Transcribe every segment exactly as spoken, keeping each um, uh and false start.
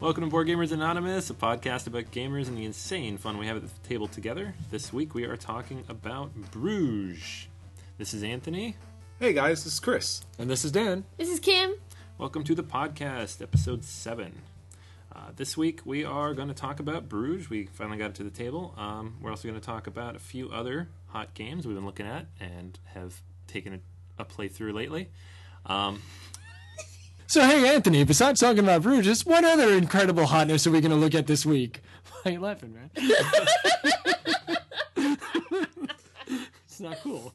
Welcome to Board Gamers Anonymous, a podcast about gamers and the insane fun we have at the table together. This week we are talking about Bruges. This is Anthony. Hey guys, this is Chris. And this is Dan. This is Kim. Welcome to the podcast, episode seven. Uh, this week we are going to talk about Bruges. We finally got it to the table. Um, we're also going to talk about a few other hot games we've been looking at and have taken a, a playthrough lately. Um... So, hey, Anthony, besides talking about Bruges, what other incredible hotness are we going to look at this week? Why are you laughing, man? It's not cool.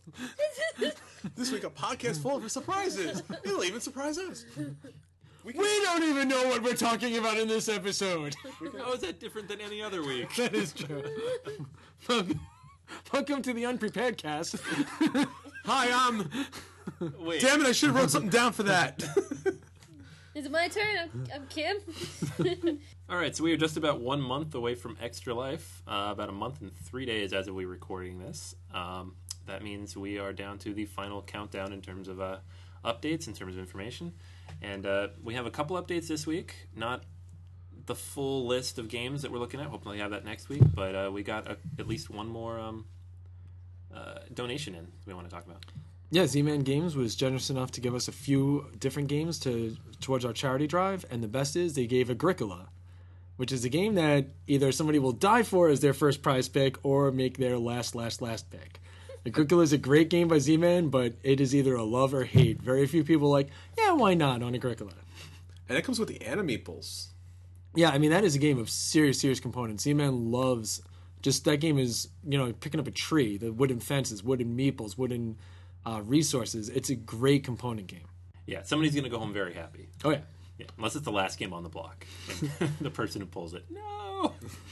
This week, a podcast full of surprises. It'll even surprise us. We, can... we don't even know what we're talking about in this episode. How is that different than any other week? That is true. Welcome, welcome to the Unprepared Cast. Hi, I'm... Wait. Damn it, I should have wrote something down for that. Is it my turn? I'm, I'm Kim. All right, so we are just about one month away from Extra Life, uh, about a month and three days as of we recording this. Um, that means we are down to the final countdown in terms of uh, updates, in terms of information. And uh, we have a couple updates this week, not the full list of games that we're looking at. Hopefully we have that next week, but uh, we got a, at least one more um, uh, donation in we want to talk about. Yeah, Z-Man Games was generous enough to give us a few different games to towards our charity drive, and the best is they gave Agricola, which is a game that either somebody will die for as their first prize pick or make their last, last, last pick. Agricola is a great game by Z-Man, but it is either a love or hate. Very few people are like, yeah, why not on Agricola? And it comes with the Animeeples. Yeah, I mean, that is a game of serious, serious components. Z-Man loves, just that game is, you know, picking up a tree, the wooden fences, wooden meeples, wooden... Uh, resources. It's a great component game. Yeah, somebody's going to go home very happy. Oh, yeah. Yeah, unless it's the last game on the block. The person who pulls it. No!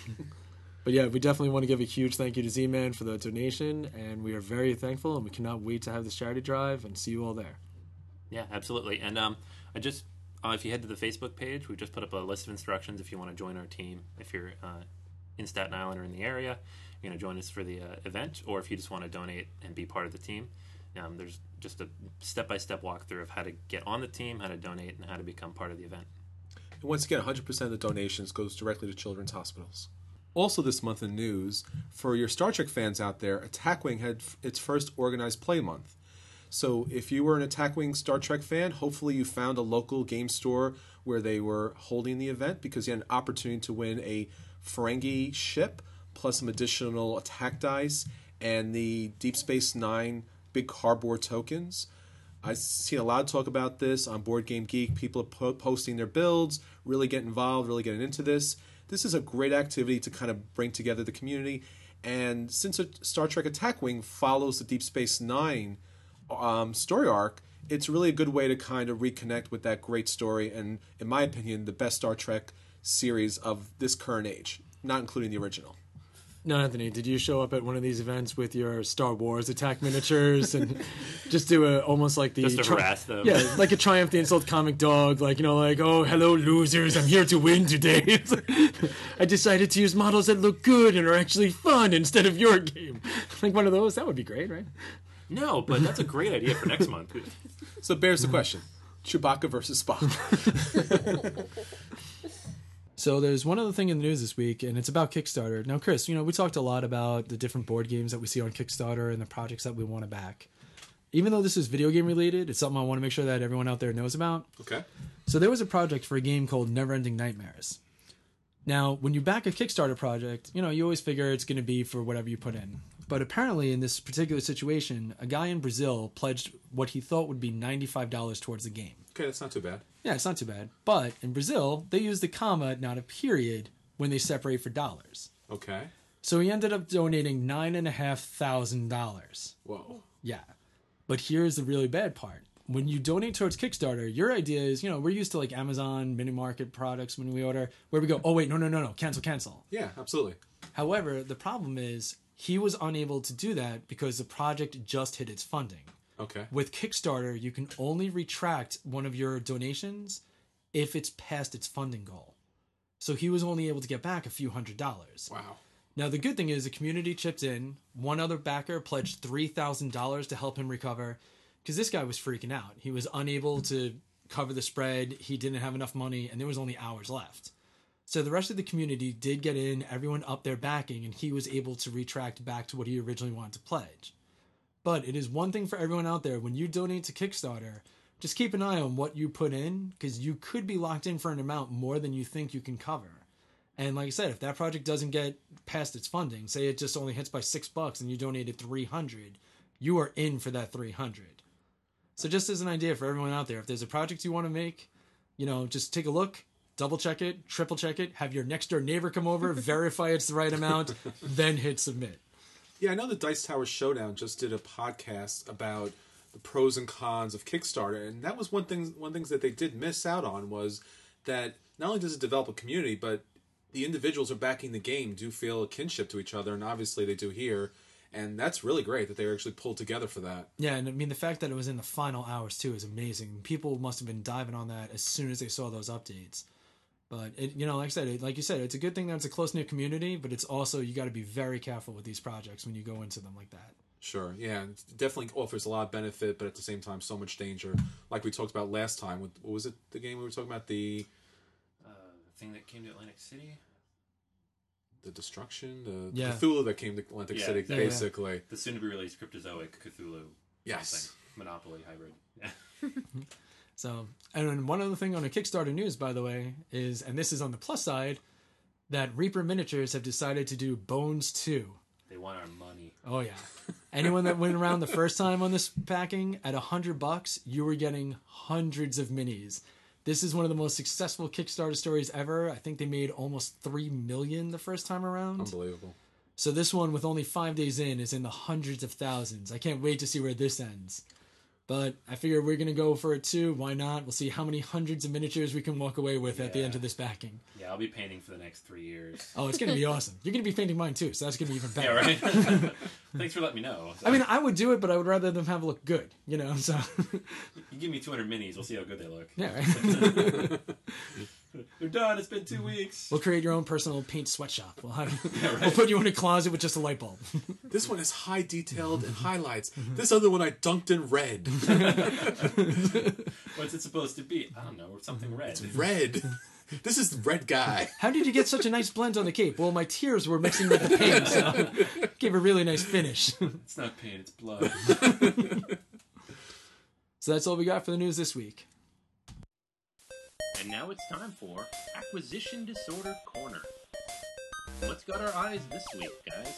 But yeah, we definitely want to give a huge thank you to Z-Man for the donation, and we are very thankful, and we cannot wait to have this charity drive and see you all there. Yeah, absolutely. And um, I just, uh, if you head to the Facebook page, we just put up a list of instructions if you want to join our team. If you're uh, in Staten Island or in the area, you're going to join us for the uh, event, or if you just want to donate and be part of the team. Um, there's just a step-by-step walkthrough of how to get on the team, how to donate, and how to become part of the event. And once again, one hundred percent of the donations goes directly to children's hospitals. Also this month in news, for your Star Trek fans out there, Attack Wing had its first organized play month. So if you were an Attack Wing Star Trek fan, hopefully you found a local game store where they were holding the event, because you had an opportunity to win a Ferengi ship, plus some additional attack dice, and the Deep Space Nine big cardboard tokens. I've seen a lot of talk about this on Board Game Geek. People are po- posting their builds, really getting involved, really getting into this. This is a great activity to kind of bring together the community. And since a Star Trek Attack Wing follows the Deep Space Nine um, story arc, it's really a good way to kind of reconnect with that great story and, in my opinion, the best Star Trek series of this current age, not including the original. No, Anthony, did you show up at one of these events with your Star Wars attack miniatures and just do a almost like the just to tri- harass them? Yeah, like a Triumph the Insult comic dog, like, you know, like, oh, hello losers, I'm here to win today. It's like, I decided to use models that look good and are actually fun instead of your game. Like one of those, that would be great, right? No, but that's a great idea for next month. So bears the question: Chewbacca versus Spock. So there's one other thing in the news this week, and it's about Kickstarter. Now, Chris, you know, we talked a lot about the different board games that we see on Kickstarter and the projects that we want to back. Even though this is video game related, it's something I want to make sure that everyone out there knows about. Okay. So there was a project for a game called Neverending Nightmares. Now, when you back a Kickstarter project, you know, you always figure it's going to be for whatever you put in. But apparently in this particular situation, a guy in Brazil pledged what he thought would be ninety-five dollars towards the game. Okay, that's not too bad. Yeah, it's not too bad. But in Brazil, they use the comma, not a period, when they separate for dollars. Okay. So he ended up donating nine and a half thousand dollars. Whoa. Yeah. But here's the really bad part. When you donate towards Kickstarter, your idea is, you know, we're used to like Amazon, mini market products when we order, where we go, oh wait, no, no, no, no, cancel, cancel. Yeah, absolutely. However, the problem is he was unable to do that because the project just hit its funding. Okay. With Kickstarter, you can only retract one of your donations if it's past its funding goal. So he was only able to get back a few hundred dollars. Wow. Now, the good thing is the community chipped in. One other backer pledged three thousand dollars to help him recover because this guy was freaking out. He was unable to cover the spread. He didn't have enough money, and there was only hours left. So the rest of the community did get in, everyone up their backing, and he was able to retract back to what he originally wanted to pledge. But it is one thing for everyone out there, when you donate to Kickstarter, just keep an eye on what you put in, because you could be locked in for an amount more than you think you can cover. And like I said, if that project doesn't get past its funding, say it just only hits by six bucks and you donated three hundred, you are in for that three hundred. So just as an idea for everyone out there, if there's a project you want to make, you know, just take a look, double check it, triple check it, have your next door neighbor come over, verify it's the right amount, then hit submit. Yeah, I know the Dice Tower Showdown just did a podcast about the pros and cons of Kickstarter, and that was one thing. One things that they did miss out on was that not only does it develop a community, but the individuals who are backing the game do feel a kinship to each other, and obviously they do here, and that's really great that they were actually pulled together for that. Yeah, and I mean the fact that it was in the final hours too is amazing. People must have been diving on that as soon as they saw those updates. But it, you know, like I said, it, like you said, it's a good thing that it's a close knit community, but it's also you got to be very careful with these projects when you go into them like that. Sure, yeah, it definitely offers a lot of benefit, but at the same time, so much danger. Like we talked about last time with what was it? The game we were talking about the uh, thing that came to Atlantic City. The destruction, the yeah. Cthulhu that came to Atlantic yeah, City, exactly. basically. The soon-to-be-released Cryptozoic Cthulhu. Yes. Something. Monopoly hybrid. Yeah. So, and then one other thing on a Kickstarter news, by the way, is, and this is on the plus side, that Reaper Miniatures have decided to do Bones two. They want our money. Oh yeah. Anyone that went around the first time on this packing at a hundred bucks, you were getting hundreds of minis. This is one of the most successful Kickstarter stories ever. I think they made almost three million the first time around. Unbelievable. So this one, with only five days in, is in the hundreds of thousands. I can't wait to see where this ends. But I figure we're going to go for it too. Why not? We'll see how many hundreds of miniatures we can walk away with Yeah. at the end of this backing. Yeah, I'll be painting for the next three years. Oh, it's going to be awesome. You're going to be painting mine too, so that's going to be even better. Yeah, right? Thanks for letting me know. So, I mean, I would do it, but I would rather them have it look good, you know? So, you give me two hundred minis, we'll see how good they look. yeah, right? They're done, it's been two weeks. We'll create your own personal paint sweatshop. We'll, have, Yeah, right. we'll put you in a closet with just a light bulb. This one is high detailed and highlights. This other one I dunked in red. What's it supposed to be? I don't know, something red. Red. This is the red guy. How did you get such a nice blend on the cape? Well, my tears were mixing with the paint, so gave a really nice finish. It's not paint, it's blood. So that's all we got for the news this week. And now it's time for Acquisition Disorder Corner. What's got our eyes this week, guys?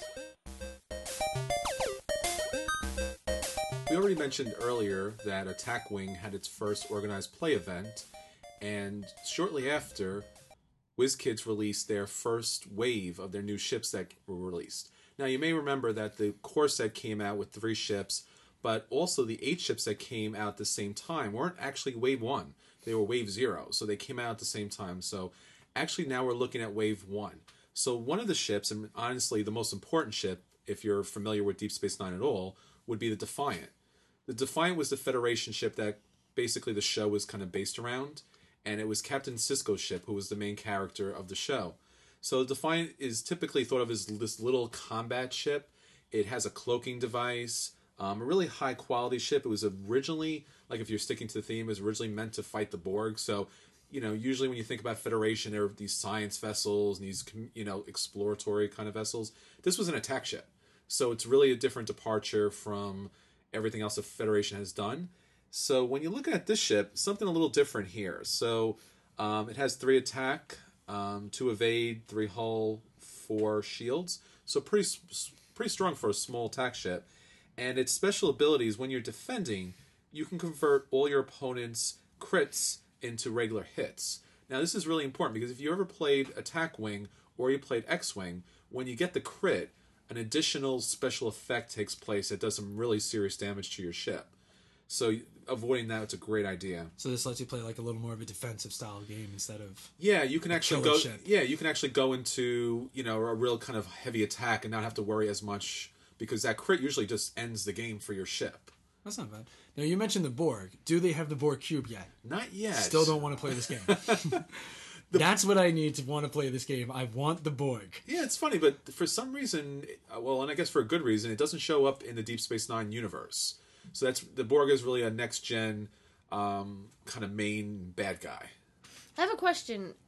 We already mentioned earlier that Attack Wing had its first organized play event, and shortly after, WizKids released their first wave of their new ships that were released. Now, you may remember that the core set came out with three ships, but also the eight ships that came out at the same time weren't actually Wave one. They were Wave zero, so they came out at the same time. So actually now we're looking at Wave one. So one of the ships, and honestly the most important ship, if you're familiar with Deep Space Nine at all, would be the Defiant. The Defiant was the Federation ship that basically the show was kind of based around, and it was Captain Sisko's ship who was the main character of the show. So the Defiant is typically thought of as this little combat ship. It has a cloaking device, um, a really high quality ship. It was originally, like if you're sticking to the theme, it was originally meant to fight the Borg. So, you know, usually when you think about Federation, there are these science vessels and these, you know, exploratory kind of vessels. This was an attack ship. So it's really a different departure from everything else the Federation has done. So when you look at this ship, something a little different here. So um, it has three attack, um, two evade, three hull, four shields. So pretty pretty strong for a small attack ship. And its special abilities, when you're defending, you can convert all your opponent's crits into regular hits. Now this is really important because if you ever played Attack Wing or you played X-Wing, when you get the crit, an additional special effect takes place that does some really serious damage to your ship. So avoiding that, it's a great idea. So this lets you play like a little more of a defensive style game instead of yeah, you can actually killer go. ship. Yeah, you can actually go into you know a real kind of heavy attack and not have to worry as much because that crit usually just ends the game for your ship. That's not bad. Now you mentioned the Borg. Do they have the Borg cube yet? Not yet. Still don't want to play this game. That's what I need to want to play this game. I want the Borg. Yeah, it's funny, but for some reason, well, and I guess for a good reason, it doesn't show up in the Deep Space Nine universe. So that's the Borg is really a next gen um, kind of main bad guy. I have a question.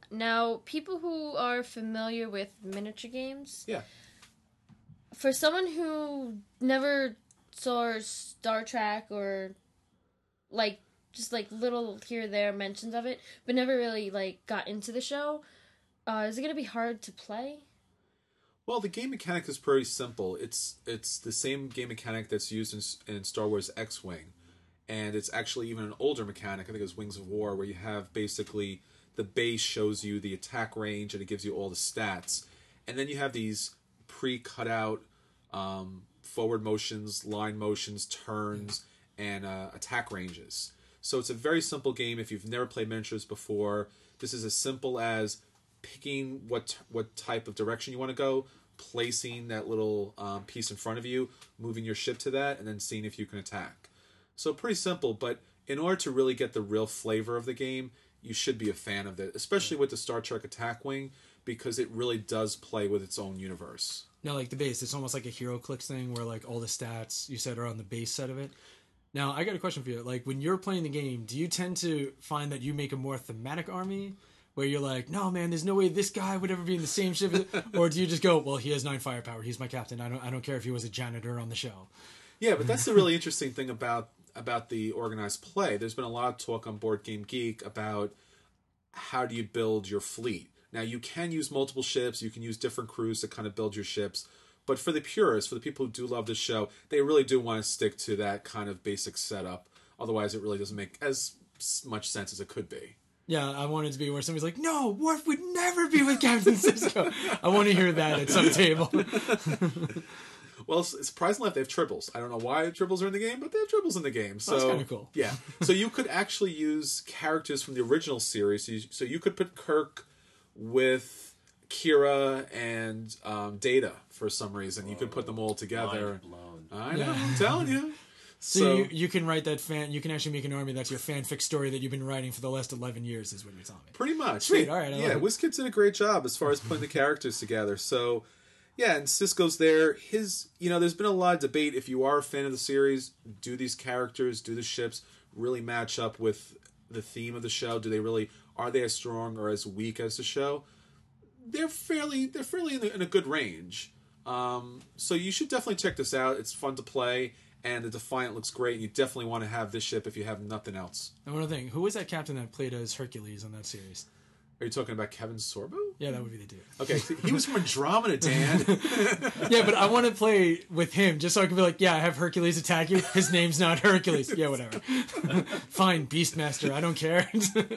Now, people who are familiar with miniature games, Yeah. for someone who never saw Star Trek or like just like little here or there mentions of it, but never really like got into the show, uh, is it gonna be hard to play? Well, the game mechanic is pretty simple. It's it's the same game mechanic that's used in, in Star Wars X-Wing, and it's actually even an older mechanic. I think it's Wings of War, where you have basically the base shows you the attack range and it gives you all the stats, and then you have these pre-cut out um, forward motions, line motions, turns, and uh, attack ranges. So it's a very simple game. If you've never played miniatures before, this is as simple as picking what what type of direction you want to go, placing that little um, piece in front of you, moving your ship to that, and then seeing if you can attack. So pretty simple, but in order to really get the real flavor of the game, you should be a fan of it, especially with the Star Trek Attack Wing, because it really does play with its own universe. Now, like the base, it's almost like a Hero Clicks thing where like all the stats you said are on the base set of it. Now, I got a question for you. Like, when you're playing the game, do you tend to find that you make a more thematic army, where you're like, no, man, there's no way this guy would ever be in the same ship, or do you just go, well, he has nine firepower, he's my captain, I don't, I don't care if he was a janitor on the show. Yeah, but that's the really interesting thing about about the organized play. There's been a lot of talk on Board Game Geek about how do you build your fleet. Now, you can use multiple ships, you can use different crews to kind of build your ships. But for the purists, for the people who do love this show, they really do want to stick to that kind of basic setup. Otherwise, it really doesn't make as much sense as it could be. Yeah, I want it to be where somebody's like, no, Worf would never be with Captain Sisko. I want to hear that at some table. Well, surprisingly enough, they have tribbles. I don't know why tribbles are in the game, but they have tribbles in the game. So that's kind of cool. Yeah. So you could actually use characters from the original series. So you, so you could put Kirk with Kira and um, Data for some reason. You could put them all together. Mind blown. I know, Yeah. I'm telling you. So, So, you, you can write that fan, you can actually make an army that's your fanfic story that you've been writing for the last eleven years is what you're telling me. pretty much. Sweet, They- all right, I yeah, love it. WizKids did a great job as far as putting the characters together. So, yeah, and Cisco's there. His, you know, there's been a lot of debate. If you are a fan of the series, do these characters, do the ships really match up with the theme of the show? Do they really, are they as strong or as weak as the show? They're fairly, they're fairly in a, in a good range. Um, so you should definitely check this out. It's fun to play, and the Defiant looks great. And you definitely want to have this ship if you have nothing else. And one other thing, who was that captain that played as Hercules on that series? Are you talking about Kevin Sorbo? Yeah, that would be the dude. Okay, so he was from Andromeda, Dan. Yeah, but I want to play with him just so I can be like, yeah, I have Hercules attack you. His name's not Hercules. Yeah, whatever. Fine, Beastmaster. I don't care.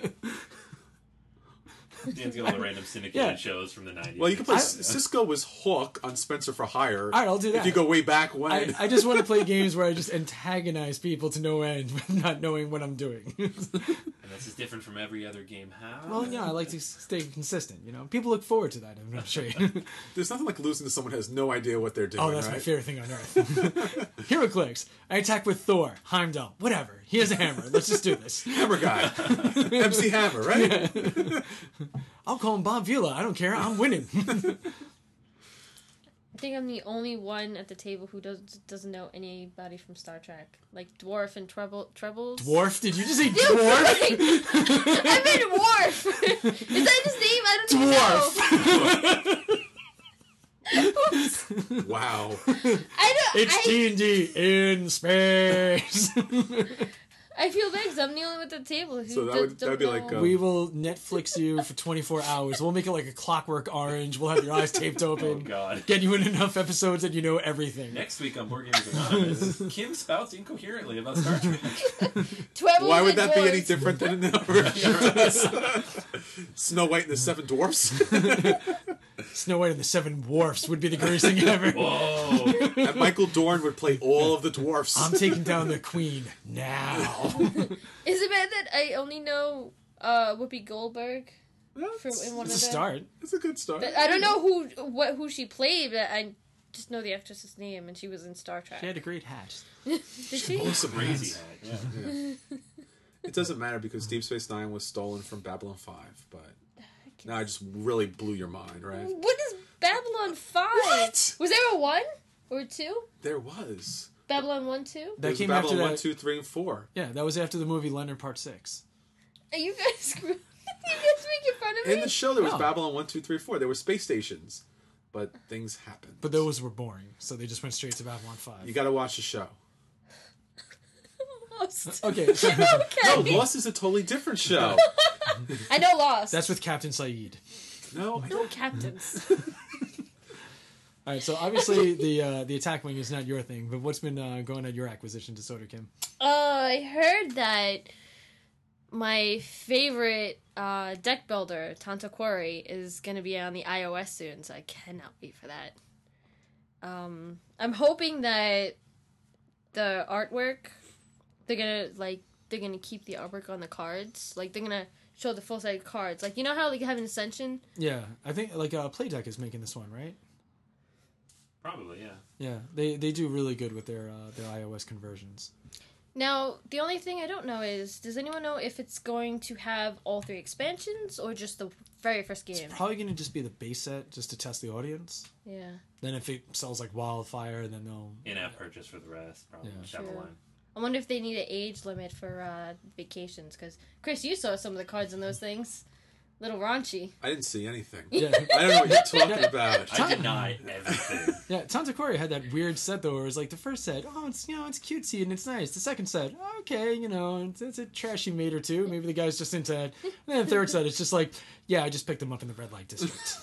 Dan's got all the random syndicated Yeah. shows from the nineties. Well, you can play. I- Cisco was Hawk on Spencer for Hire. All right, I'll do If that. you go way back when. I, I just want to play games where I just antagonize people to no end with not knowing what I'm doing. And this is different from every other game. How? Well, yeah, I like to stay consistent, you know? People look forward to that, I'm not sure. There's nothing like losing to someone who has no idea what they're doing. Oh, that's right? my favorite thing on earth. HeroClix. I attack with Thor. Heimdall. Whatever. He has a hammer. Let's just do this. Hammer guy, M C Hammer, right? I'll call him Bob Vila. I don't care. I'm winning. I think I'm the only one at the table who does, doesn't know anybody from Star Trek. Like Dwarf and Treble, Trebles. Dwarf? Did you just say dwarf? I meant Worf! Is that his name? I don't even know. Wow. I don't. It's I, D and D in space. I feel bad because I'm the only one at the table who So that does, would- that'd be don't like, know. uh, We will Netflix you for twenty-four hours. We'll make it like a Clockwork Orange. We'll have your eyes taped Oh open. God. Get you in enough episodes that you know everything. Next week on Board Games Anonymous, Kim spouts incoherently about Star Trek. Trebles Why would and that be dwarves. any different than in the Snow White and the Seven Dwarfs? Snow White and the Seven Dwarfs would be the greatest thing ever. Whoa! And Michael Dorn would play all of the dwarfs. I'm taking down the queen now. Is it bad that I only know uh, Whoopi Goldberg from That's, in one It's of a them? start. that's a good start. I don't know who what who she played, but I just know the actress's name, and she was in Star Trek. She had a great hat. Did she? Awesome. Crazy. Yeah. It doesn't matter because Deep Space Nine was stolen from Babylon five, but now I just really blew your mind, right? What is Babylon five? What? Was there a one or two? There was. Babylon one, two? That There was came Babylon after one, that. two, three, and four. Yeah, that was after the movie Leonard Part Six. Are you guys screwed? You guys making fun of me? In the show, there was No. Babylon one, two, three, four. There were space stations, but things happened. But those were boring, so they just went straight to Babylon five. You got to watch the show. Lost. Okay, so No, Okay. Lost is a totally different show. I know Lost. that's with Captain Saeed. No, no captains. All right, so obviously the uh, the attack wing is not your thing, but what's been uh, going on your acquisition disorder, Kim? Uh, I heard that my favorite uh, deck builder, Tanta Quarry, is going to be on the iOS soon, so I cannot wait for that. Um, I'm hoping that the artwork, they're gonna like they're gonna keep the artwork on the cards, like they're gonna show the full set of cards, like you know how like you have an Ascension. Yeah, I think like uh, Playdeck is making this one, right? Probably, yeah. Yeah, they they do really good with their uh, their iOS conversions. Now, the only thing I don't know is, does anyone know if it's going to have all three expansions or just the very first game? It's probably going to just be the base set just to test the audience. Yeah. Then if it sells like wildfire, then they'll In-app purchase for the rest, probably Yeah. down the True. line. I wonder if they need an age limit for uh, vacations, because, Chris, you saw some of the cards in those things. Little raunchy. I didn't see anything. yeah. I don't know what you're talking about. I deny everything. Yeah, Tantakori had that weird set though, where it was like the first set, oh, it's you know, it's cutesy and it's nice. The second set, okay, you know, it's, it's a trashy mate or two. Maybe the guy's just into it. And then the third set, it's just like, yeah, I just picked them up in the red light district.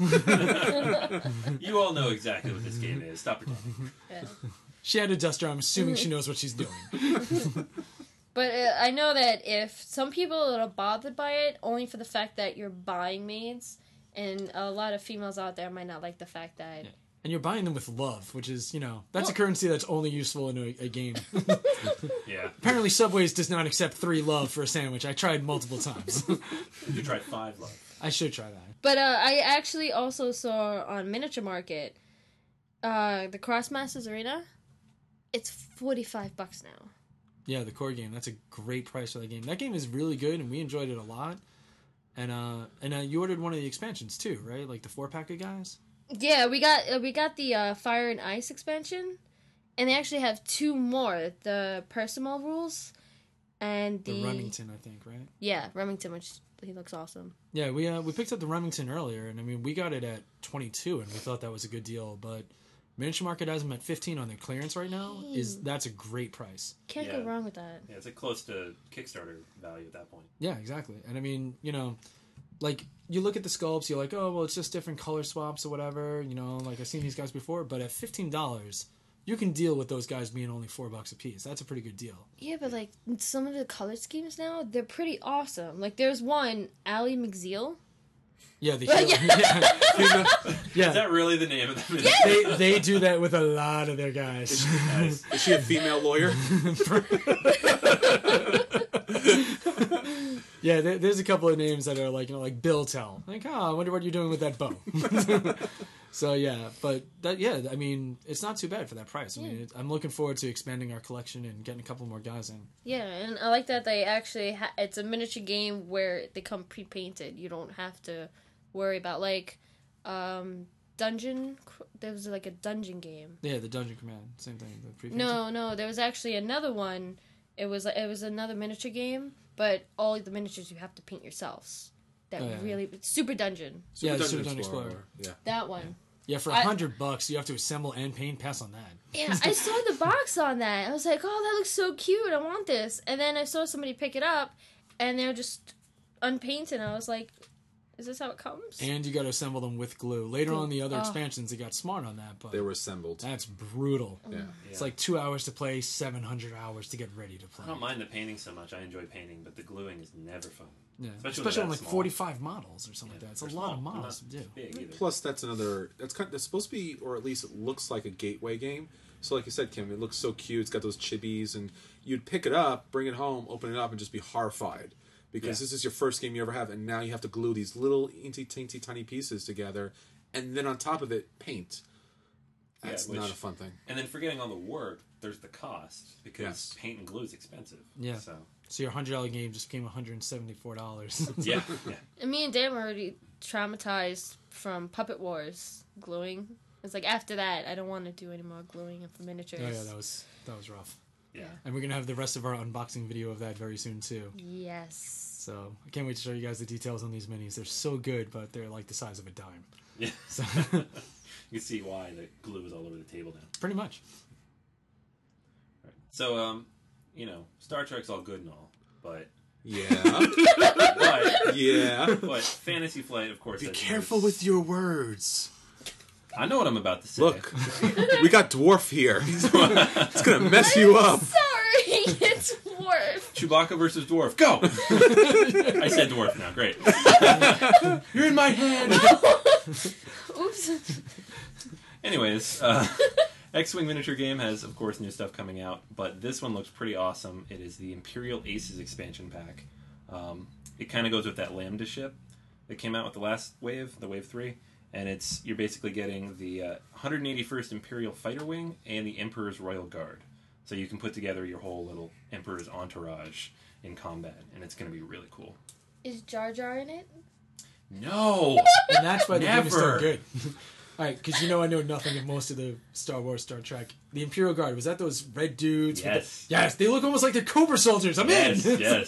You all know exactly what this game is. Stop pretending. Yeah. She had a duster. I'm assuming she knows what she's doing. But uh, I know that if some people are bothered by it, only for the fact that you're buying maids, and a lot of females out there might not like the fact that... Yeah. And you're buying them with love, which is, you know, that's a Well- currency that's only useful in a, a game. Yeah. Apparently, Subways does not accept three love for a sandwich. I tried multiple times. You tried five love. I should try that. But uh, I actually also saw on Miniature Market, uh, the Crossmasters Arena, it's forty-five bucks now. Yeah, the core game. That's a great price for that game. That game is really good, and we enjoyed it a lot. And uh, and uh, you ordered one of the expansions too, right? Like the four pack of guys. Yeah, we got uh, we got the uh, Fire and Ice expansion, and they actually have two more: the Percival rules, and The the, Remington, I think, right? Yeah, Remington, which he looks awesome. Yeah, we uh, we picked up the Remington earlier, and I mean we got it at twenty-two, and we thought that was a good deal. But Miniature Market has them at fifteen on their clearance right now. Is that's a great price? Can't Yeah. go wrong with that. Yeah, it's like close to Kickstarter value at that point. Yeah, exactly. And I mean, you know, like you look at the sculpts, you're like, oh well, it's just different color swaps or whatever. You know, like I've seen these guys before, but at fifteen dollars, you can deal with those guys being only four bucks a piece. That's a pretty good deal. Yeah, but like some of the color schemes now, they're pretty awesome. Like there's one, Ally McZeal. Yeah, the Well, hero- yeah. yeah, yeah. Is that really the name of the they they do that with a lot of their guys. Nice. Is she a female lawyer? Yeah, there, there's a couple of names that are like, you know, like Bill Tell. Like, oh, I wonder what you're doing with that bow. So yeah, but that yeah, I mean, it's not too bad for that price. I mean, it, I'm looking forward to expanding our collection and getting a couple more guys in. Yeah, and I like that they actually ha- it's a miniature game where they come pre-painted. You don't have to worry about like um dungeon. There was like a dungeon game. Yeah, the Dungeon Command, same thing. The pre-painted. No, no, there was actually another one. It was it was another miniature game, but all the miniatures you have to paint yourselves. That Oh, yeah. really Super Dungeon. Yeah, the Dungeon Super Dungeon Explorer. Yeah. That one. Yeah, for a I- hundred bucks, you have to assemble and paint. Pass on that. Yeah, I saw the box on that. I was like, oh, that looks so cute. I want this. And then I saw somebody pick it up, and they're just unpainted. I was like, is this how it comes? And you got to assemble them with glue. Later on, the other Oh. expansions, they got smart on that, but They were assembled. that's brutal. Yeah. It's like two hours to play, seven hundred hours to get ready to play. I don't mind the painting so much. I enjoy painting, but the gluing is never fun. Yeah, Especially especially, when on they're like that small. forty-five models or something Yeah, like that. It's a they're lot of small, models to not do. Big either. Plus, that's another. That's kind. That's supposed to be, or at least it looks like a gateway game. So, like you said, Kim, it looks so cute. It's got those chibis, and you'd pick it up, bring it home, open it up, and just be horrified because Yeah. this is your first game you ever have, and now you have to glue these little inty teeny tiny pieces together, and then on top of it, paint. Yeah, That's which- not a fun thing. And then forgetting all the work, there's the cost because Yes. paint and glue is expensive. Yeah. So So your hundred dollar game just became one hundred seventy four dollars. yeah, yeah. And me and Dan were already traumatized from Puppet Wars gluing. It's like after that, I don't want to do any more gluing for miniatures. Oh yeah, that was that was rough. Yeah. And we're gonna have the rest of our unboxing video of that very soon too. Yes. So I can't wait to show you guys the details on these minis. They're so good, but they're like the size of a dime. Yeah. So You can see why the glue is all over the table now. pretty much. Right. So, um, you know, Star Trek's all good and all, but Yeah. but, Yeah. but Fantasy Flight, of course. Be has careful its- with your words. I know what I'm about to say. Look, we got Dwarf here. It's gonna mess you up. Sorry, it's Worf. Chewbacca versus Dwarf. Go! I said Dwarf now. Great. You're in my head. Oops. Anyways, uh, X-Wing miniature game has, of course, new stuff coming out, but this one looks pretty awesome. It is the Imperial Aces expansion pack. Um, it kind of goes with that Lambda ship that came out with the last wave, the Wave three, and it's you're basically getting the uh, one hundred eighty-first Imperial Fighter Wing and the Emperor's Royal Guard. So you can put together your whole little Emperor's entourage in combat, and it's going to be really cool. Is Jar Jar in it? No! And that's why the game is so Never. good. All right, because you know I know nothing of most of the Star Wars, Star Trek. The Imperial Guard, was that those red dudes? with Yes. the- yes, they look almost like they're Cobra soldiers. I'm Yes, in. yes.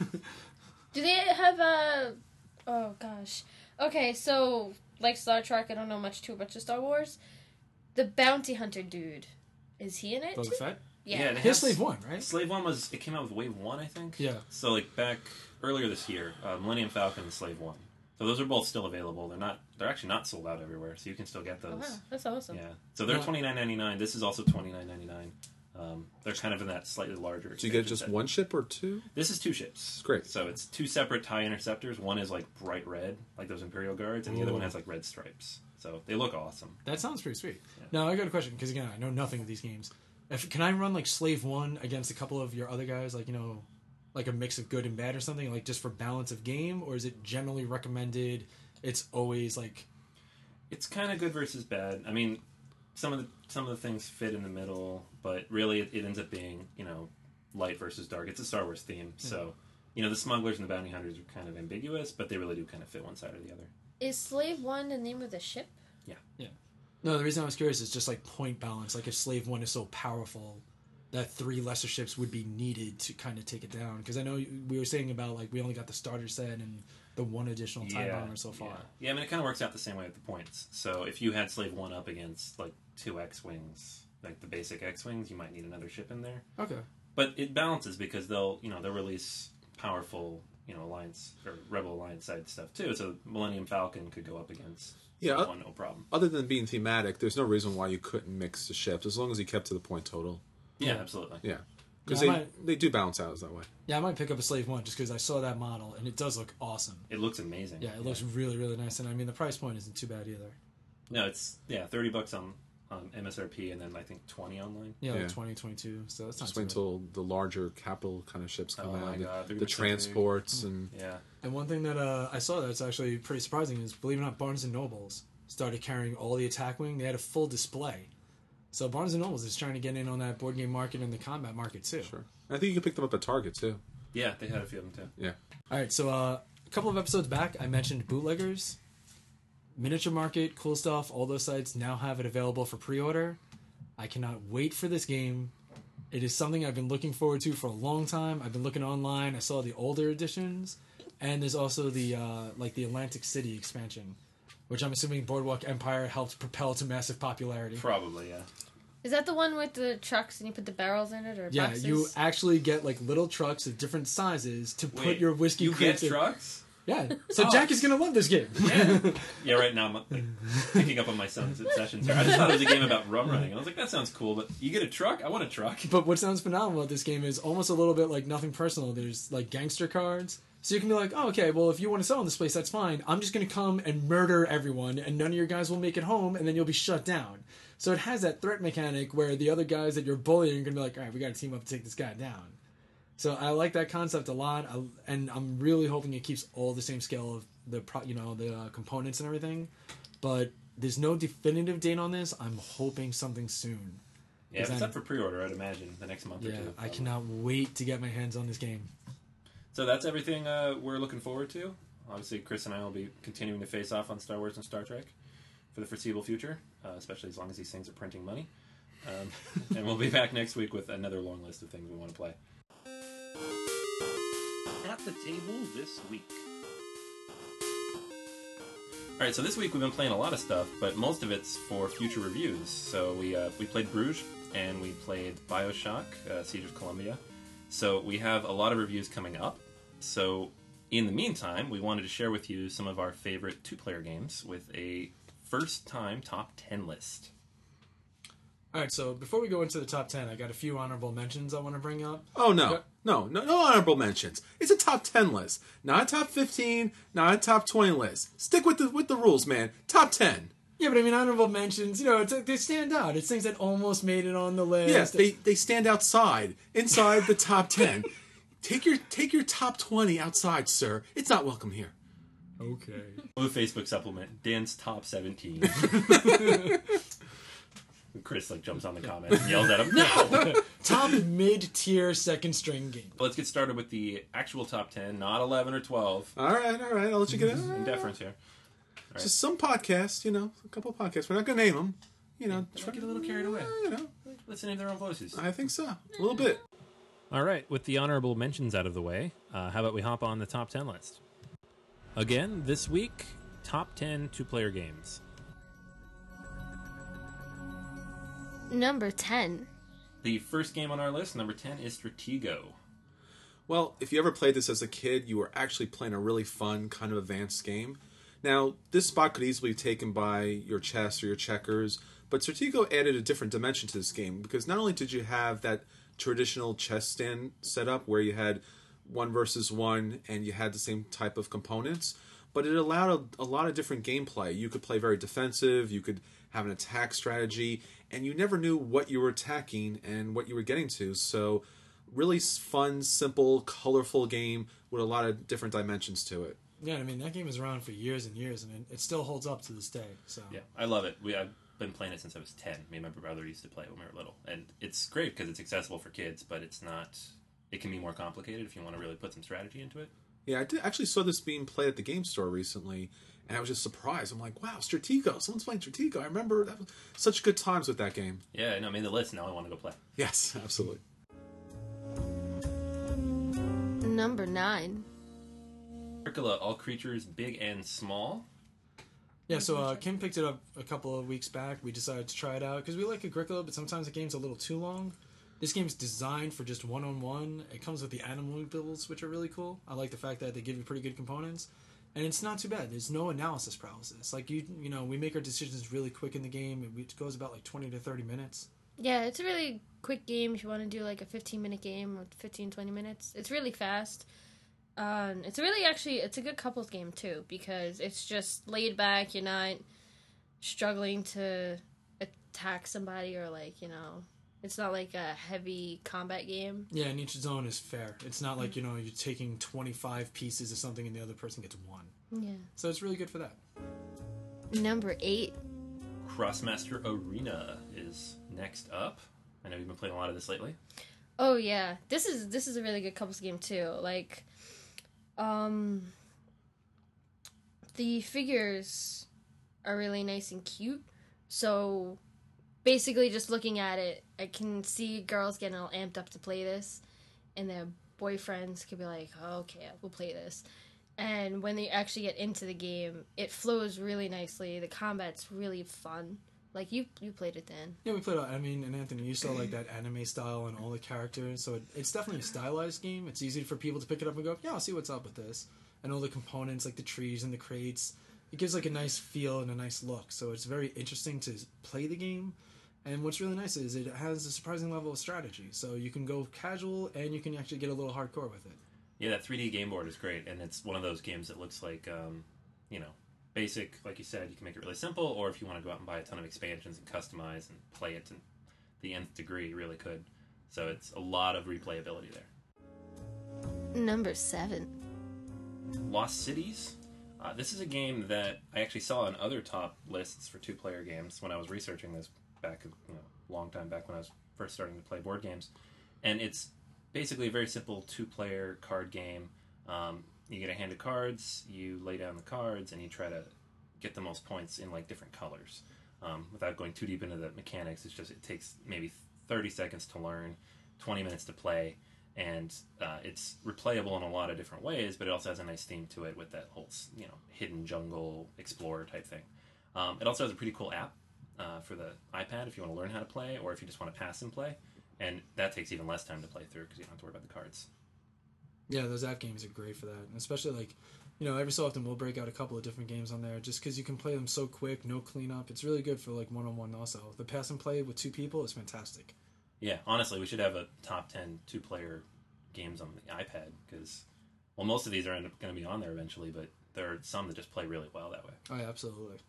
Do they have a? Oh gosh. Okay, so like Star Trek, I don't know much too much of Star Wars. The bounty hunter dude, is he in it? Boba too? Fett? Yeah. Yeah, they His have- Slave One, right? Slave One was it came out with Wave One, I think. Yeah. So like back earlier this year, uh, Millennium Falcon and Slave One. So those are both still available. They're not. They're actually not sold out everywhere, so you can still get Oh, those. wow, that's awesome. Yeah. So they're Yeah. twenty nine ninety nine. This is also twenty nine ninety nine. Um, they're kind of in that slightly larger. Do you get expansion just set. one ship or two? This is two ships. Great. So it's two separate TIE interceptors. One is like bright red, like those Imperial Guards, and the other Ooh. one has like red stripes. So they look awesome. That sounds pretty sweet. Yeah. Now I got a question because again I know nothing of these games. If, can I run like Slave One against a couple of your other guys, like you know, like a mix of good and bad or something, like just for balance of game, or is it generally recommended? It's always like It's kind of good versus bad. I mean, some of the some of the things fit in the middle, but really it, it ends up being you know light versus dark. It's a Star Wars theme, so you know the smugglers and the bounty hunters are kind of ambiguous, but they really do kind of fit one side or the other. Is Slave One the name of the ship? no. The reason I was curious is just like point balance. Like if Slave One is so powerful, that three lesser ships would be needed to kind of take it down. Because I know we were saying about like we only got the starter set and the one additional TIE bomber so far. Yeah. yeah, I mean it kind of works out the same way with the points. So if you had Slave One up against like two X-wings, like the basic X-wings, you might need another ship in there. Okay. But it balances because they'll you know they'll release powerful you know Alliance or Rebel Alliance side stuff too. So Millennium Falcon could go up against Yeah, Slave One, no problem. Other than being thematic, there's no reason why you couldn't mix the ships as long as you kept to the point total. Yeah, Yeah. absolutely. Yeah, because Yeah, I they might- they do balance out that way. Yeah, I might pick up a Slave One just because I saw that model and it does look awesome. It looks amazing. Yeah, it looks really, really nice, and I mean the price point isn't too bad either. No, it's yeah, thirty bucks on, on M S R P, and then I think twenty online. Yeah, Yeah. like twenty, twenty-two. So that's not Just too wait bad. until the larger capital kind of ships come Oh my out, God, the, they're the gonna be so big. transports, and Yeah, And one thing that uh, I saw that's actually pretty surprising is, believe it or not, Barnes and Nobles started carrying all the attack wing. They had a full display. So Barnes and Nobles is trying to get in on that board game market and the combat market too. sure. I think you can pick them up at Target too. yeah, they had a few of them too. Yeah, All right, so uh, a couple of episodes back, I mentioned bootleggers, miniature market, cool stuff. All those sites now have it available for pre-order. I cannot wait for this game. It is something I've been looking forward to for a long time. I've been looking online. I saw the older editions, and there's also the uh, like the Atlantic City expansion, which I'm assuming Boardwalk Empire helped propel to massive popularity. Probably, yeah. Is that the one with the trucks and you put the barrels in it or Yeah, boxes? you actually get like little trucks of different sizes to put Wait, your whiskey You get crates in. trucks? Yeah, so Oh. Jack is gonna love this game. Yeah. yeah, right now I'm like, picking up on my son's obsessions here. I just thought it was a game about rum running. I was like, that sounds cool, but you get a truck? I want a truck. But what sounds phenomenal about this game is almost a little bit like Nothing Personal. There's like gangster cards. So you can be like, oh, okay, well, if you want to sell in this place, that's fine. I'm just going to come and murder everyone, and none of your guys will make it home, and then you'll be shut down. So it has that threat mechanic where the other guys that you're bullying are going to be like, all right, we got to team up to take this guy down. So I like that concept a lot, I, and I'm really hoping it keeps all the same scale of the pro, you know the uh, components and everything. But there's no definitive date on this. I'm hoping something soon. Yeah, if Is it's that- up for pre-order, I'd imagine the next month or Yeah, two. I probably. cannot wait to get my hands on this game. So that's everything uh, we're looking forward to. Obviously, Chris and I will be continuing to face off on Star Wars and Star Trek for the foreseeable future, uh, especially as long as these things are printing money. Um, and we'll be back next week with another long list of things we want to play. At the table this week. Alright, so this week we've been playing a lot of stuff, but most of it's for future reviews. So we uh, we played Bruges, and we played Bioshock, uh, Siege of Columbia. So we have a lot of reviews coming up. So in the meantime, we wanted to share with you some of our favorite two-player games with a first-time top ten list. All right, so before we go into the top ten, I got a few honorable mentions I want to bring up. Oh, no. Got- No, no, no honorable mentions. It's a top ten list. Not a top fifteen, not a top twenty list. Stick with the with the rules, man. Top ten. Yeah, but I mean, honorable mentions, you know, it's, they stand out. It's things that almost made it on the list. Yes, they, they stand outside, inside the top ten. Take your take your top twenty outside, sir. It's not welcome here. Okay. With Facebook supplement, Dan's top seventeen. Chris like jumps on the comments and yells at him, no! Top mid-tier second string game. Let's get started with the actual top ten, not eleven or twelve. All right, all right. I'll let you get it. In deference here. Right. Just some podcasts, you know, a couple podcasts. We're not going to name them. You know, Try to get a little carried away. You know, Listening to their own voices. I think so. A little bit. All right, with the honorable mentions out of the way, uh, how about we hop on the top ten list? Again, this week, top ten two-player games. Number ten. The first game on our list, number ten, is Stratego. Well, if you ever played this as a kid, you were actually playing a really fun, kind of advanced game. Now, this spot could easily be taken by your chess or your checkers, but Stratego added a different dimension to this game, because not only did you have that traditional chess stand set up where you had one versus one and you had the same type of components, but it allowed a, a lot of different gameplay. You could play very defensive, you could have an attack strategy, and you never knew what you were attacking and what you were getting to. So really fun, simple, colorful game with a lot of different dimensions to it. Yeah, I mean, that game was around for years and years, and it, it still holds up to this day. So Yeah, I love it. We I've been playing it since I was ten. Me and my brother used to play it when we were little. And it's great because it's accessible for kids, but it's not... It can be more complicated if you want to really put some strategy into it. Yeah, I did, actually saw this being played at the game store recently, and I was just surprised. I'm like, wow, Stratego. Someone's playing Stratego. I remember that was such good times with that game. Yeah, no, I mean the list. Now I want to go play. Yes, absolutely. Number nine. Agricola, all creatures big and small. Yeah, so uh, Kim picked it up a couple of weeks back. We decided to try it out because we like Agricola, but sometimes the game's a little too long. This game's designed for just one-on-one. It comes with the animal builds, which are really cool. I like the fact that they give you pretty good components. And it's not too bad. There's no analysis paralysis. Like, you you know, we make our decisions really quick in the game. It goes about like twenty to thirty minutes. Yeah, it's a really quick game if you want to do like a fifteen minute game or fifteen, twenty minutes. It's really fast. Um, it's a really actually, it's a good couples game too because it's just laid back. You're not struggling to attack somebody or like, you know, it's not like a heavy combat game. Yeah, and each zone is fair. It's not like, you know, you're taking twenty-five pieces of something and the other person gets one. Yeah. So it's really good for that. Number eight. Crossmaster Arena is next up. I know you've been playing a lot of this lately. Oh yeah, this is this is a really good couples game too. Like, um, the figures are really nice and cute. So, basically, just looking at it, I can see girls getting all amped up to play this, and their boyfriends could be like, oh, "Okay, we'll play this." And when they actually get into the game, it flows really nicely. The combat's really fun. Like, you you played it, Dan. Yeah, we played. I mean, and Anthony, you saw like that anime style and all the characters, so it, it's definitely a stylized game. It's easy for people to pick it up and go, "Yeah, I'll see what's up with this." And all the components, like the trees and the crates, it gives like a nice feel and a nice look. So it's very interesting to play the game. And what's really nice is it has a surprising level of strategy. So you can go casual and you can actually get a little hardcore with it. Yeah, that three D game board is great, and it's one of those games that looks like, um, you know, basic, like you said, you can make it really simple, or if you want to go out and buy a ton of expansions and customize and play it to the nth degree, you really could. So it's a lot of replayability there. Number seven. Lost Cities. Uh, this is a game that I actually saw on other top lists for two-player games when I was researching this back, you know, a long time back when I was first starting to play board games. And it's basically a very simple two-player card game. Um, you get a hand of cards, you lay down the cards, and you try to get the most points in like different colors. Um, without going too deep into the mechanics, it's just it takes maybe thirty seconds to learn, twenty minutes to play, and uh, it's replayable in a lot of different ways. But it also has a nice theme to it with that whole you know hidden jungle explorer type thing. Um, it also has a pretty cool app uh, for the iPad if you want to learn how to play, or if you just want to pass and play. And that takes even less time to play through because you don't have to worry about the cards. Yeah, those app games are great for that. And especially, like, you know, every so often we'll break out a couple of different games on there just because you can play them so quick, no cleanup. It's really good for, like, one-on-one also. The pass and play with two people is fantastic. Yeah, honestly, we should have a top ten two-player games on the iPad because, well, most of these are going to be on there eventually, but there are some that just play really well that way. Oh, yeah, absolutely.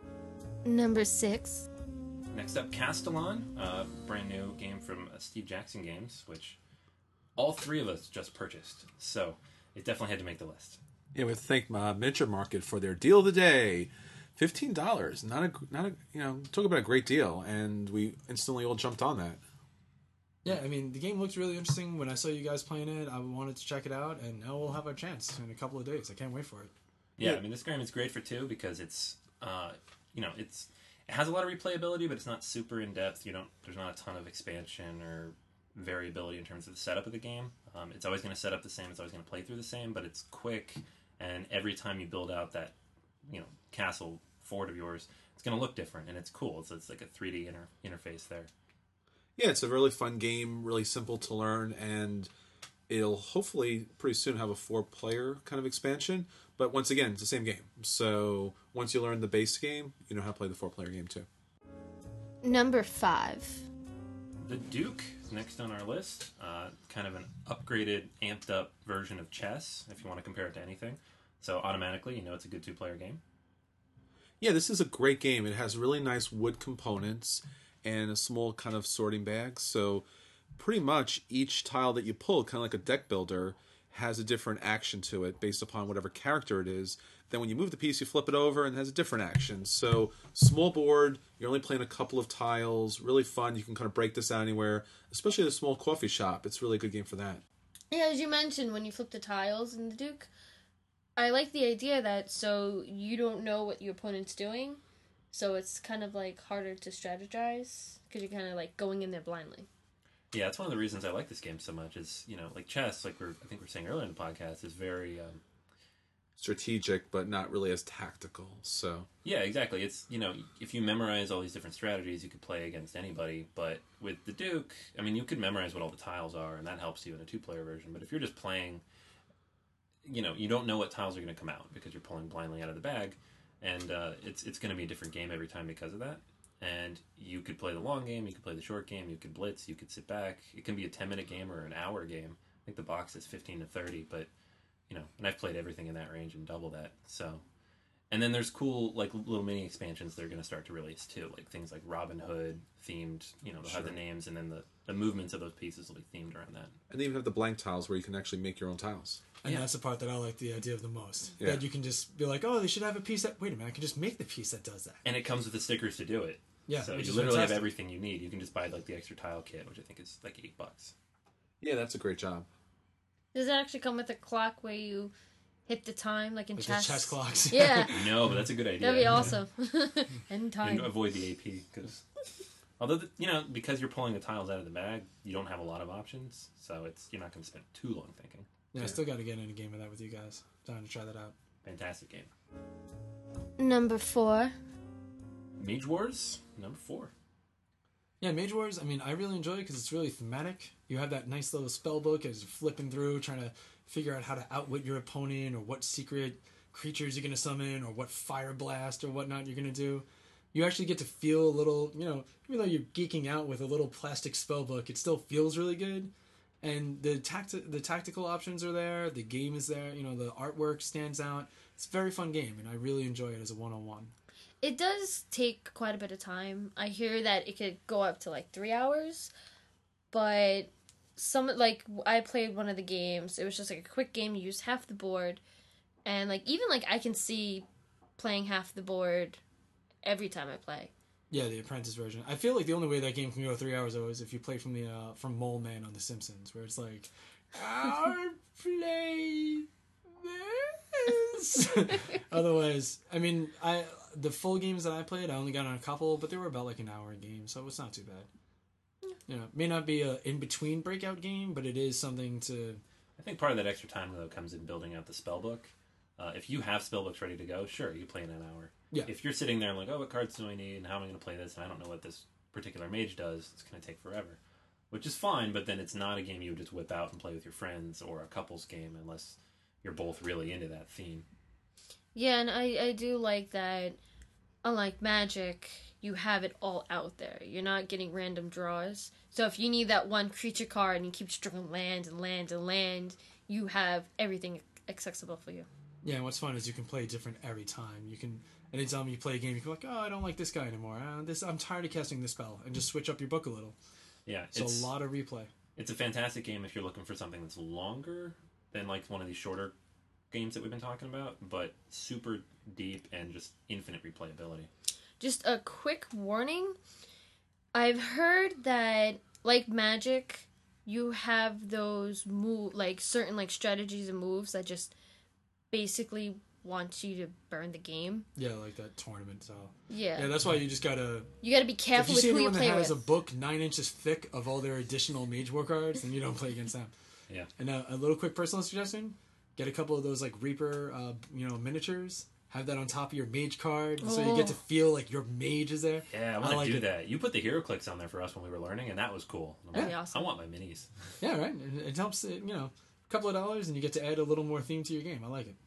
Number six. Next up, Castellan, a brand new game from uh, Steve Jackson Games, which all three of us just purchased. So it definitely had to make the list. Yeah, we have to thank uh, Miniature Market for their deal of the day. Fifteen dollars, not a not a you know talk about a great deal, and we instantly all jumped on that. Yeah, I mean, the game looked really interesting. When I saw you guys playing it, I wanted to check it out, and now we'll have our chance in a couple of days. I can't wait for it. Yeah, Yeah. I mean, this game is great for two because it's, uh, you know, it's it has a lot of replayability, but it's not super in depth. You don't, there's not a ton of expansion or variability in terms of the setup of the game. Um, it's always going to set up the same. It's always going to play through the same, but it's quick, and every time you build out that, you know, castle fort of yours, it's going to look different, and it's cool. So it's like a three D inter- interface there. Yeah, it's a really fun game, really simple to learn, and it'll hopefully pretty soon have a four-player kind of expansion. But once again, it's the same game. So once you learn the base game, you know how to play the four-player game too. Number five. The Duke is next on our list. Uh, kind of an upgraded, amped-up version of chess, if you want to compare it to anything. So automatically, you know it's a good two-player game. Yeah, this is a great game. It has really nice wood components and a small kind of sorting bag. So pretty much each tile that you pull, kind of like a deck builder, has a different action to it based upon whatever character it is. Then when you move the piece, you flip it over and it has a different action. So small board, you're only playing a couple of tiles, really fun. You can kind of break this out anywhere, especially at a small coffee shop. It's really a good game for that. Yeah, as you mentioned, when you flip the tiles in the Duke, I like the idea that so you don't know what your opponent's doing, so it's kind of like harder to strategize because you're kind of like going in there blindly. Yeah, that's one of the reasons I like this game so much. Is you know, like chess, like we're I think we we're saying earlier in the podcast, is very um, Strategic, but not really as tactical. So yeah, exactly. It's you know, if you memorize all these different strategies, you could play against anybody. But with the Duke, I mean, you could memorize what all the tiles are, and that helps you in a two-player version. But if you're just playing, you know, you don't know what tiles are going to come out because you're pulling blindly out of the bag, and uh, it's it's going to be a different game every time because of that. And you could play the long game, you could play the short game, you could blitz, you could sit back. It can be a ten-minute game or an hour game. I think the box is fifteen to thirty, but, you know, and I've played everything in that range and double that, so. And then there's cool, like, little mini expansions they're going to start to release, too. Like, things like Robin Hood themed, you know, they'll Sure. have the names, and then the, the movements of those pieces will be themed around that. and they even have the blank tiles where you can actually make your own tiles. And Yeah. that's the part that I like the idea of the most. Yeah. That you can just be like, oh, they should have a piece that... Wait a minute, I can just make the piece that does that. And it comes with the stickers to do it. Yeah, So which you is literally have fantastic. everything you need. You can just buy, like, the extra tile kit, which I think is, like, eight bucks. Yeah, that's a great job. Does it actually come with a clock where you hit the time, like in With chess? the chess clocks. Yeah, No, but that's a good idea. that'd be awesome. and And time. avoid the A P, because... Although, the, you know, because you're pulling the tiles out of the bag, you don't have a lot of options, so it's you're not going to spend too long thinking. Yeah, I still got to get in a game of that with you guys. Time to try that out. Fantastic game. Number four. Mage Wars, number four. Yeah, Mage Wars, I mean, I really enjoy it because it's really thematic. You have that nice little spell book as you're flipping through, trying to figure out how to outwit your opponent or what secret creatures you're going to summon or what fire blast or whatnot you're going to do. You actually get to feel a little, you know, even though you're geeking out with a little plastic spell book, it still feels really good. And the tact- the tactical options are there, the game is there, you know, the artwork stands out. It's a very fun game, and I really enjoy it as a one-on-one. It does take quite a bit of time. I hear that it could go up to like three hours, but some like I played one of the games. It was just like a quick game. You use half the board, and like even like I can see playing half the board every time I play. Yeah, the Apprentice version. I feel like the only way that game can go three hours though is if you play from the uh, from Mole Man on The Simpsons, where it's like, I play this. Otherwise, I mean, I the full games that I played, I only got on a couple, but they were about like an hour a game, so it's not too bad. You know, it may not be a in between breakout game, but it is something to. I think part of that extra time though comes in building out the spell book. Uh, if you have spell books ready to go, sure, you play in an hour. Yeah. If you're sitting there and like, oh, what cards do I need, and how am I going to play this, and I don't know what this particular mage does, it's going to take forever. Which is fine, but then it's not a game you would just whip out and play with your friends or a couples game unless you're both really into that theme. Yeah, and I, I do like that, unlike Magic, you have it all out there. You're not getting random draws. So if you need that one creature card and you keep drawing land and land and land, you have everything accessible for you. Yeah, and what's fun is you can play different every time. You can, anytime you play a game, you can be like, oh, I don't like this guy anymore. Uh, this, I'm tired of casting this spell, and just switch up your book a little. Yeah, So it's a lot of replay. It's a fantastic game if you're looking for something that's longer than like one of these shorter games that we've been talking about, but super deep and just infinite replayability. Just a quick warning. I've heard that, like Magic, you have those move, like certain like strategies and moves that just basically want you to burn the game. Yeah, like that tournament style. Yeah. Yeah, that's why you just gotta. You gotta be careful If you with see who you anyone that play has with. a book nine inches thick of all their additional Mage War cards, then you don't play against them. Yeah. And uh, a little quick personal suggestion: get a couple of those like Reaper, uh, you know, miniatures. Have that on top of your Mage card, so you get to feel like your Mage is there. Yeah, I want to like do it. that. You put the hero clicks on there for us when we were learning, and that was cool. I'm That'd like, be awesome. I want my minis. Yeah, right. It, it helps. It, you know, a couple of dollars, and you get to add a little more theme to your game. I like it.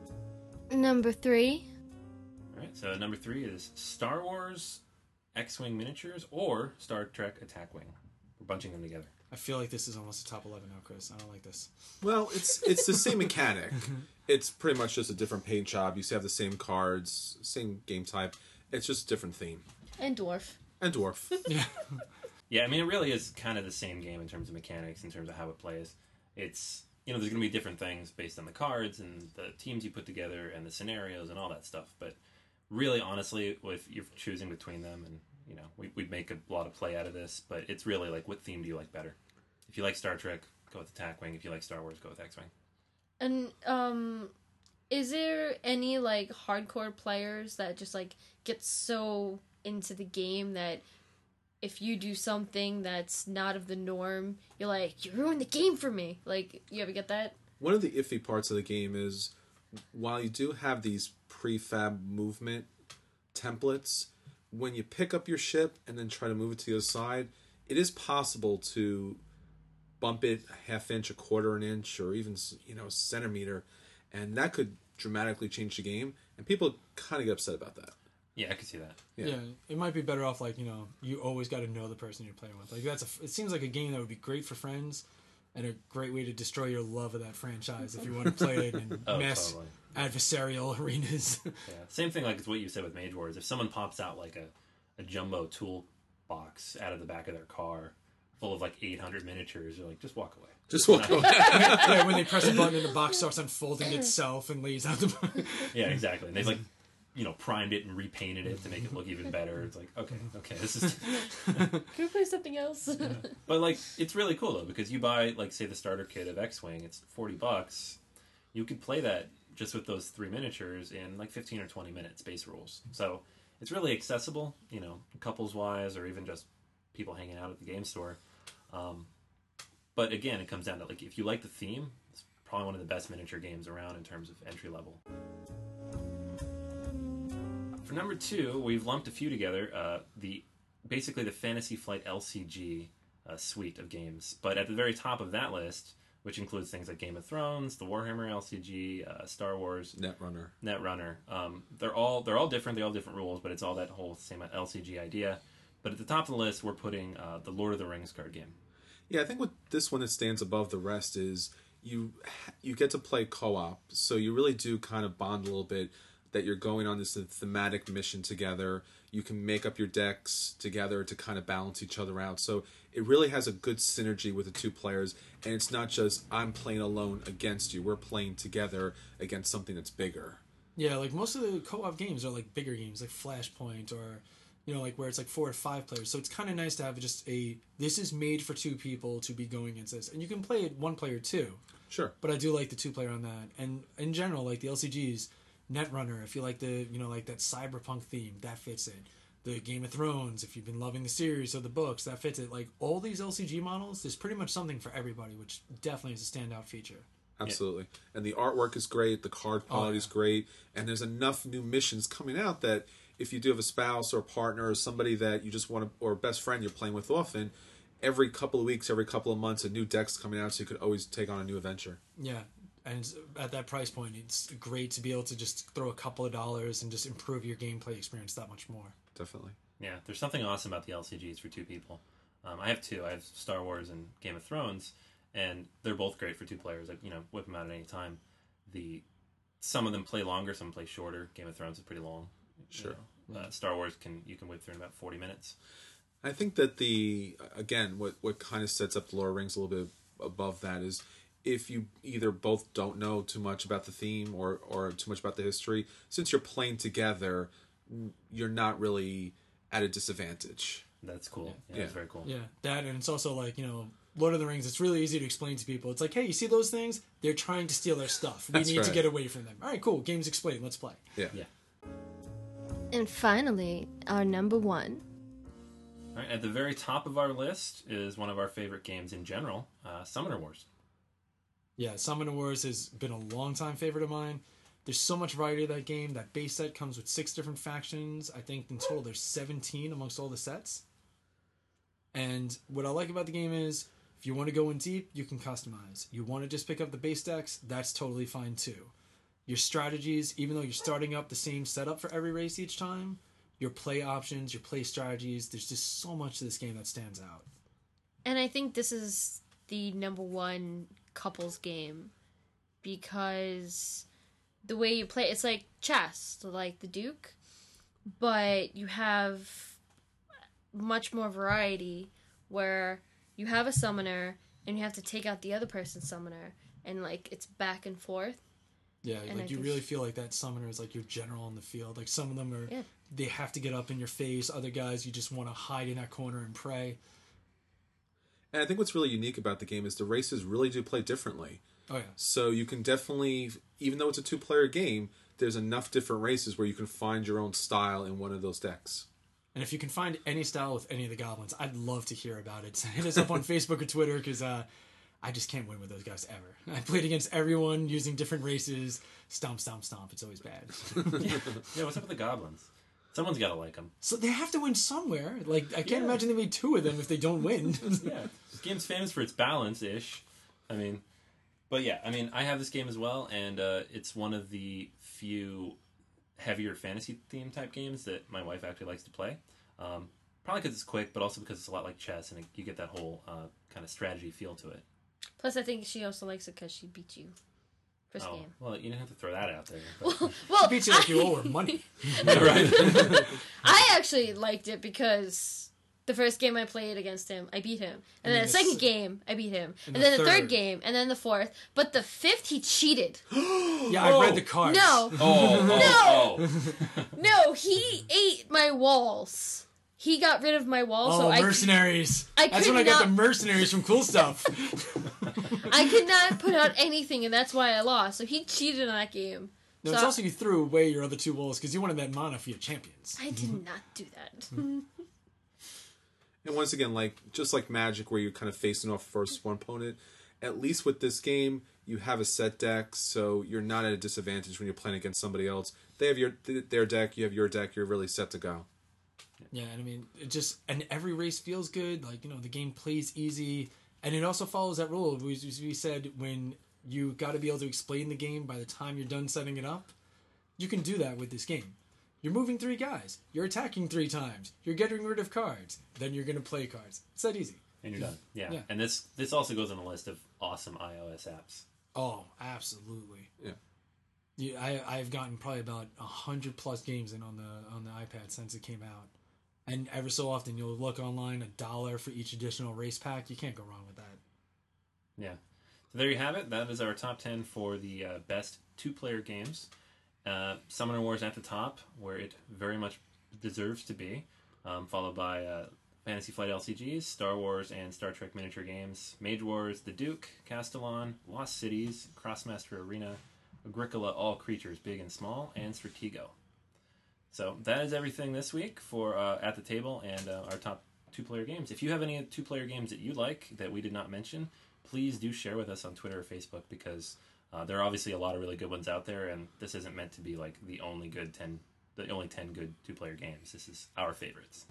Number three. All right, so number three is Star Wars X-Wing miniatures or Star Trek Attack Wing. We're bunching them together. I feel like this is almost a top eleven now, Chris. I don't like this. Well, it's it's the same mechanic. It's pretty much just a different paint job. You still have the same cards, same game type. It's just a different theme. And Dwarf. And dwarf. Yeah. Yeah, I mean, it really is kind of the same game in terms of mechanics, in terms of how it plays. It's, you know, there's going to be different things based on the cards and the teams you put together and the scenarios and all that stuff. But really, honestly, if you're choosing between them, and, you know, we, we'd make a lot of play out of this, but it's really like, what theme do you like better? If you like Star Trek, go with Attack Wing. If you like Star Wars, go with X-Wing. And um is there any like hardcore players that just like get so into the game that if you do something that's not of the norm, you're like, you ruined the game for me? Like, you ever get that? One of the iffy parts of the game is while you do have these prefab movement templates, when you pick up your ship and then try to move it to the other side, it is possible to bump it a half inch, a quarter an inch, or even, you know, a centimeter, and that could dramatically change the game, and people kind of get upset about that. Yeah, I could see that. Yeah. Yeah. It might be better off like, you know, you always got to know the person you're playing with. Like that's a. It seems like a game that would be great for friends, and a great way to destroy your love of that franchise if you want to play it in Oh, mass totally. adversarial arenas. Yeah. Same thing like it's what you said with Mage Wars. If someone pops out like a, a jumbo tool box out of the back of their car full of like eight hundred miniatures, you're like, just walk away. Just walk away. Yeah, when they press a button and the box starts unfolding itself and lays out the. Yeah, exactly. And they've like, you know, primed it and repainted it to make it look even better. It's like, okay, okay, this is. Can we play something else? But like, it's really cool though, because you buy like, say, the starter kit of X-Wing. It's forty bucks. You could play that just with those three miniatures in like fifteen or twenty minutes, base rules. So it's really accessible, you know, couples wise, or even just people hanging out at the game store. Um, but again, it comes down to like, if you like the theme, it's probably one of the best miniature games around in terms of entry level. For number two, we've lumped a few together. Uh, the basically the Fantasy Flight L C G uh, suite of games. But at the very top of that list, which includes things like Game of Thrones, the Warhammer L C G, uh, Star Wars, Netrunner. Netrunner. Um, they're all they're all different. They all have different rules, but it's all that whole same L C G idea. But at the top of the list, we're putting uh, the Lord of the Rings card game. Yeah, I think what this one that stands above the rest is you you get to play co-op, so you really do kind of bond a little bit. That you're going on this thematic mission together. You can make up your decks together to kind of balance each other out. So it really has a good synergy with the two players, and it's not just I'm playing alone against you. We're playing together against something that's bigger. Yeah, like most of the co-op games are like bigger games, like Flashpoint, or you know, like where it's like four or five players. So it's kind of nice to have just a this is made for two people to be going against this, and you can play it one player too. Sure. But I do like the two player on that, and in general, like the L C Gs. Netrunner, if you like the, you know, like that cyberpunk theme, that fits it. The Game of Thrones, if you've been loving the series or the books, that fits it. Like, all these L C G models, there's pretty much something for everybody, which definitely is a standout feature. Absolutely. Yeah. And the artwork is great, the card quality is oh, yeah. great, and there's enough new missions coming out that if you do have a spouse or a partner or somebody that you just want to, or a best friend you're playing with often, every couple of weeks, every couple of months, a new deck's coming out, so you could always take on a new adventure. Yeah. And at that price point, it's great to be able to just throw a couple of dollars and just improve your gameplay experience that much more. Definitely. Yeah, there's something awesome about the L C Gs for two people. Um, I have two. I have Star Wars and Game of Thrones, and they're both great for two players. Like, you know, whip them out at any time. The some of them play longer, some play shorter. Game of Thrones is pretty long. Sure. You know? uh, Star Wars can you can whip through in about forty minutes. I think that the again, what what kind of sets up the Lord of the Rings a little bit above that is, if you either both don't know too much about the theme or, or too much about the history, since you're playing together, you're not really at a disadvantage. That's cool. Yeah, yeah. That's very cool. Yeah, that, and it's also like, you know, Lord of the Rings, it's really easy to explain to people. It's like, hey, you see those things? They're trying to steal our stuff. We That's need right. to get away from them. All right, cool. Game's explained. Let's play. Yeah. Yeah. And finally, our number one. All right, at the very top of our list is one of our favorite games in general, uh, Summoner Wars. Yeah, Summoner Wars has been a long-time favorite of mine. There's so much variety of that game. That base set comes with six different factions. I think in total there's seventeen amongst all the sets. And what I like about the game is, if you want to go in deep, you can customize. You want to just pick up the base decks, that's totally fine too. Your strategies, even though you're starting up the same setup for every race each time, your play options, your play strategies, there's just so much to this game that stands out. And I think this is the number one couples game because the way you play, it's like chess, like the Duke, but you have much more variety where you have a summoner and you have to take out the other person's summoner, and like it's back and forth. Yeah, and like I you think... really feel like that summoner is like your general on the field. Like some of them are, yeah. they have to get up in your face. Other guys, you just want to hide in that corner and pray. And I think what's really unique about the game is the races really do play differently. Oh, yeah. So you can definitely, even though it's a two-player game, there's enough different races where you can find your own style in one of those decks. And if you can find any style with any of the goblins, I'd love to hear about it. Hit us up on Facebook or Twitter, because uh, I just can't win with those guys ever. I played against everyone using different races. Stomp, stomp, stomp. It's always bad. yeah. yeah, what's up with the goblins? Someone's got to like them. So they have to win somewhere. Like, I can't yeah. imagine there'd be two of them if they don't win. yeah. This game's famous for its balance-ish. I mean... But yeah, I mean, I have this game as well, and uh, it's one of the few heavier fantasy-themed type games that my wife actually likes to play. Um, probably because it's quick, but also because it's a lot like chess, and it, you get that whole uh, kind of strategy feel to it. Plus, I think she also likes it because she beat you first oh, game. Well, you didn't have to throw that out there. But... well, well, beat you like you owe her money. right. I actually liked it because the first game I played against him, I beat him. And, and then the second s- game, I beat him. And, and the then the third. third game, and then the fourth. But the fifth, he cheated. yeah, I oh. read the cards. No. Oh, oh, no. oh. no, he ate my walls. He got rid of my walls. Oh, so mercenaries. I, I that's when I not, got the mercenaries from Cool Stuff. I could not put out anything, and that's why I lost. So he cheated in that game. No, so it's also you threw away your other two walls because you wanted that mana for your champions. I did not do that. And once again, like just like Magic, where you're kind of facing off first one opponent, at least with this game, you have a set deck, so you're not at a disadvantage when you're playing against somebody else. They have your their deck, you have your deck, you're really set to go. Yeah, and I mean, it just and every race feels good. Like, you know, the game plays easy, and it also follows that rule. We, we said when you got to be able to explain the game by the time you're done setting it up. You can do that with this game. You're moving three guys. You're attacking three times. You're getting rid of cards. Then you're going to play cards. It's that easy. And you're done. Yeah. yeah. And this this also goes on the list of awesome iOS apps. Oh, absolutely. Yeah. Yeah, I I've gotten probably about a hundred plus games in on the on the iPad since it came out, and ever so often you'll look online, a dollar for each additional race pack. You can't go wrong with that. Yeah. So there you have it. That is our top ten for the uh, best two-player games. Uh, Summoner Wars at the top, where it very much deserves to be, um, followed by uh, Fantasy Flight L C Gs, Star Wars and Star Trek miniature games, Mage Wars, The Duke, Castellon, Lost Cities, Crossmaster Arena, Agricola All Creatures Big and Small, and Stratego. So that is everything this week for uh, At the Table and uh, our top two-player games. If you have any two-player games that you like that we did not mention, please do share with us on Twitter or Facebook, because uh, there are obviously a lot of really good ones out there, and this isn't meant to be like the only good ten, the only ten good two-player games. This is our favorites.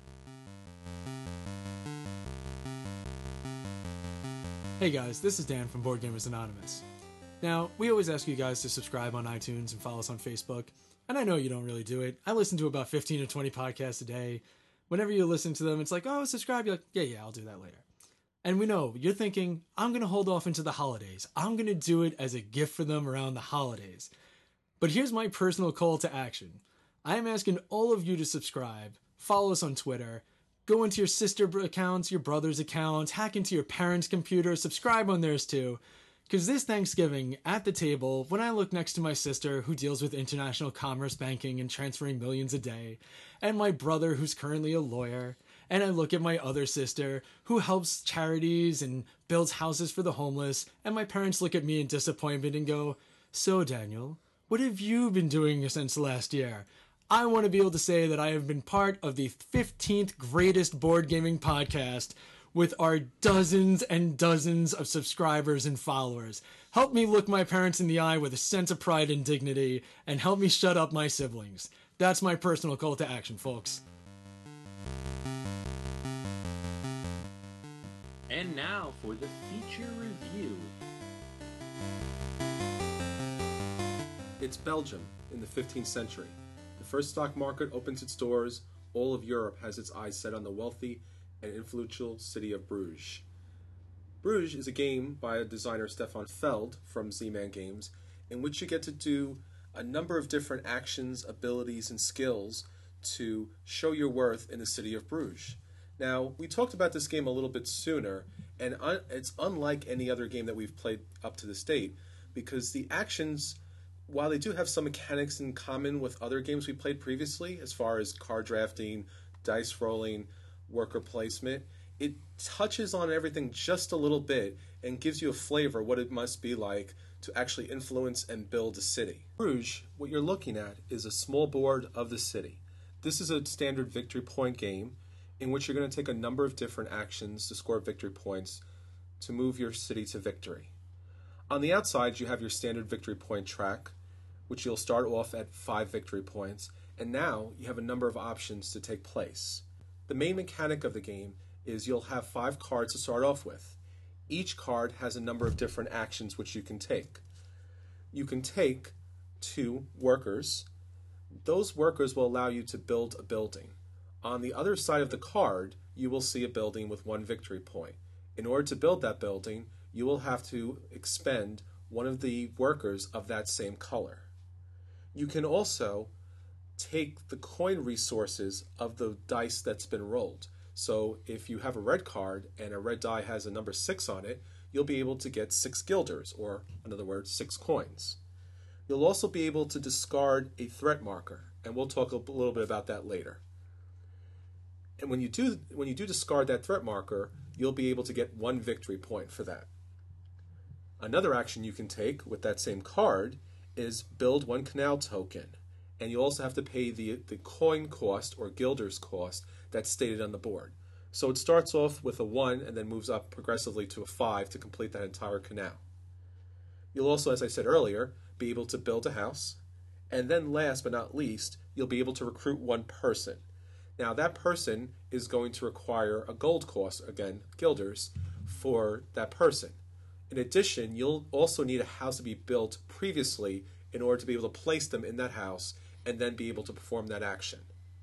Hey guys, this is Dan from Board Gamers Anonymous. Now, we always ask you guys to subscribe on iTunes and follow us on Facebook. And I know you don't really do it. I listen to about fifteen or twenty podcasts a day. Whenever you listen to them, it's like, oh, subscribe. You're like, yeah, yeah, I'll do that later. And we know you're thinking, I'm going to hold off into the holidays. I'm going to do it as a gift for them around the holidays. But here's my personal call to action. I am asking all of you to subscribe, follow us on Twitter, go into your sister accounts, your brother's accounts, hack into your parents' computer, subscribe on theirs too. Because this Thanksgiving, at the table, when I look next to my sister, who deals with international commerce banking and transferring millions a day, and my brother, who's currently a lawyer, and I look at my other sister, who helps charities and builds houses for the homeless, and my parents look at me in disappointment and go, so Daniel, what have you been doing since last year? I want to be able to say that I have been part of the fifteenth greatest board gaming podcast with our dozens and dozens of subscribers and followers. Help me look my parents in the eye with a sense of pride and dignity, and help me shut up my siblings. That's my personal call to action, folks. And now for the feature review. It's Belgium in the fifteenth century. The first stock market opens its doors. All of Europe has its eyes set on the wealthy and influential city of Bruges. Bruges is a game by designer Stefan Feld from Z-Man Games, in which you get to do a number of different actions, abilities, and skills to show your worth in the city of Bruges. Now, we talked about this game a little bit sooner, and un- it's unlike any other game that we've played up to this date, because the actions, while they do have some mechanics in common with other games we played previously, as far as card drafting, dice rolling, worker placement, it touches on everything just a little bit and gives you a flavor what it must be like to actually influence and build a city. Bruges, what you're looking at is a small board of the city. This is a standard victory point game in which you're going to take a number of different actions to score victory points to move your city to victory. On the outside, you have your standard victory point track, which you'll start off at five victory points, and now you have a number of options to take place. The main mechanic of the game is you'll have five cards to start off with. Each card has a number of different actions which you can take. You can take two workers. Those workers will allow you to build a building. On the other side of the card, you will see a building with one victory point. In order to build that building, you will have to expend one of the workers of that same color. You can also take the coin resources of the dice that's been rolled. So if you have a red card and a red die has a number six on it, you'll be able to get six guilders, or in other words, six coins. You'll also be able to discard a threat marker, and we'll talk a little bit about that later. And when you do when you do discard that threat marker, you'll be able to get one victory point for that. Another action you can take with that same card is build one canal token. And you also have to pay the, the coin cost or guilder's cost that's stated on the board. So it starts off with a one and then moves up progressively to a five to complete that entire canal. You'll also, as I said earlier, be able to build a house. And then last but not least, you'll be able to recruit one person. Now that person is going to require a gold cost, again, guilders, for that person. In addition, you'll also need a house to be built previously in order to be able to place them in that house and then be able to perform that action.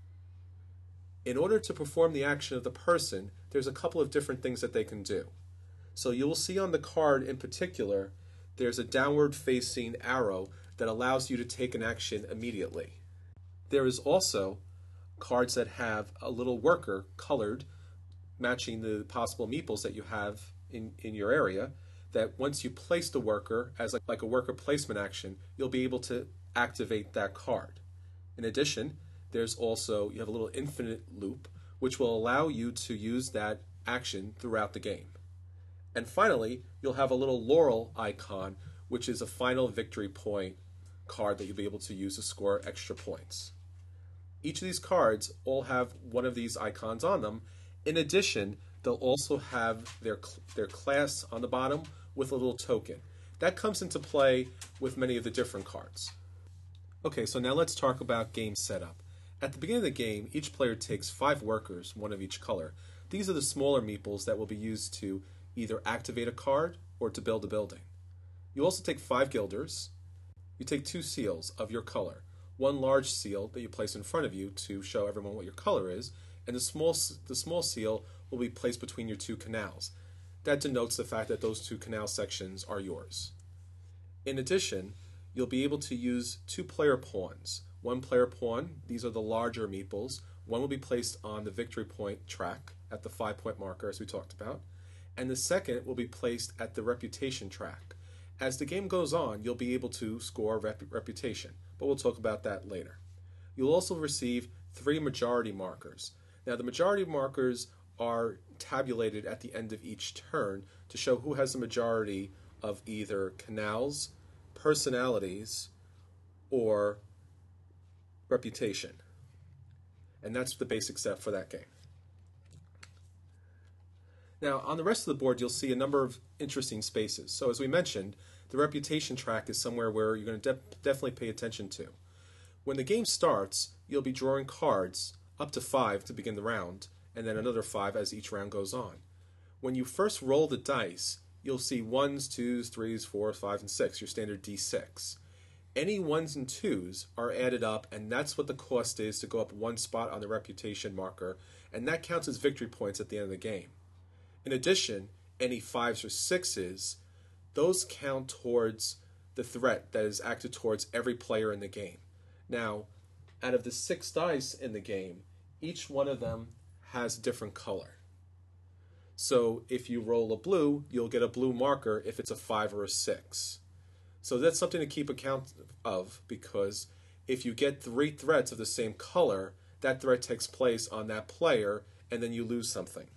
In order to perform the action of the person, there's a couple of different things that they can do. So you will see on the card in particular, there's a downward facing arrow that allows you to take an action immediately. There is also cards that have a little worker colored, matching the possible meeples that you have in, in your area, that once you place the worker as like, like a worker placement action, you'll be able to activate that card. In addition, there's also, you have a little infinite loop, which will allow you to use that action throughout the game. And finally, you'll have a little laurel icon, which is a final victory point card that you'll be able to use to score extra points. Each of these cards all have one of these icons on them. In addition, they'll also have their, their class on the bottom with a little token. That comes into play with many of the different cards. Okay, so now let's talk about game setup. At the beginning of the game, each player takes five workers, one of each color. These are the smaller meeples that will be used to either activate a card or to build a building. You also take five guilders. You take two seals of your color. One large seal that you place in front of you to show everyone what your color is, and the small, the small seal will be placed between your two canals. That denotes the fact that those two canal sections are yours. In addition, you'll be able to use two player pawns. One player pawn, these are the larger meeples. One will be placed on the victory point track at the five point marker as we talked about, and the second will be placed at the reputation track. As the game goes on, you'll be able to score rep reputation, but we'll talk about that later. You'll also receive three majority markers. Now the majority markers are tabulated at the end of each turn to show who has the majority of either canals, personalities, or reputation. And that's the basic set for that game. Now, on the rest of the board, you'll see a number of interesting spaces. So as we mentioned, the reputation track is somewhere where you're going to de definitely pay attention to. When the game starts, you'll be drawing cards, up to five to begin the round, and then another five as each round goes on. When you first roll the dice, you'll see ones, twos, threes, fours, fives, and six, your standard D six. Any ones and twos are added up, and that's what the cost is to go up one spot on the reputation marker, and that counts as victory points at the end of the game. In addition, any fives or sixes, those count towards the threat that is acted towards every player in the game. Now, out of the six dice in the game, each one of them has a different color. So if you roll a blue, you'll get a blue marker if it's a five or a six. So that's something to keep account of, because if you get three threats of the same color, that threat takes place on that player, and then you lose something.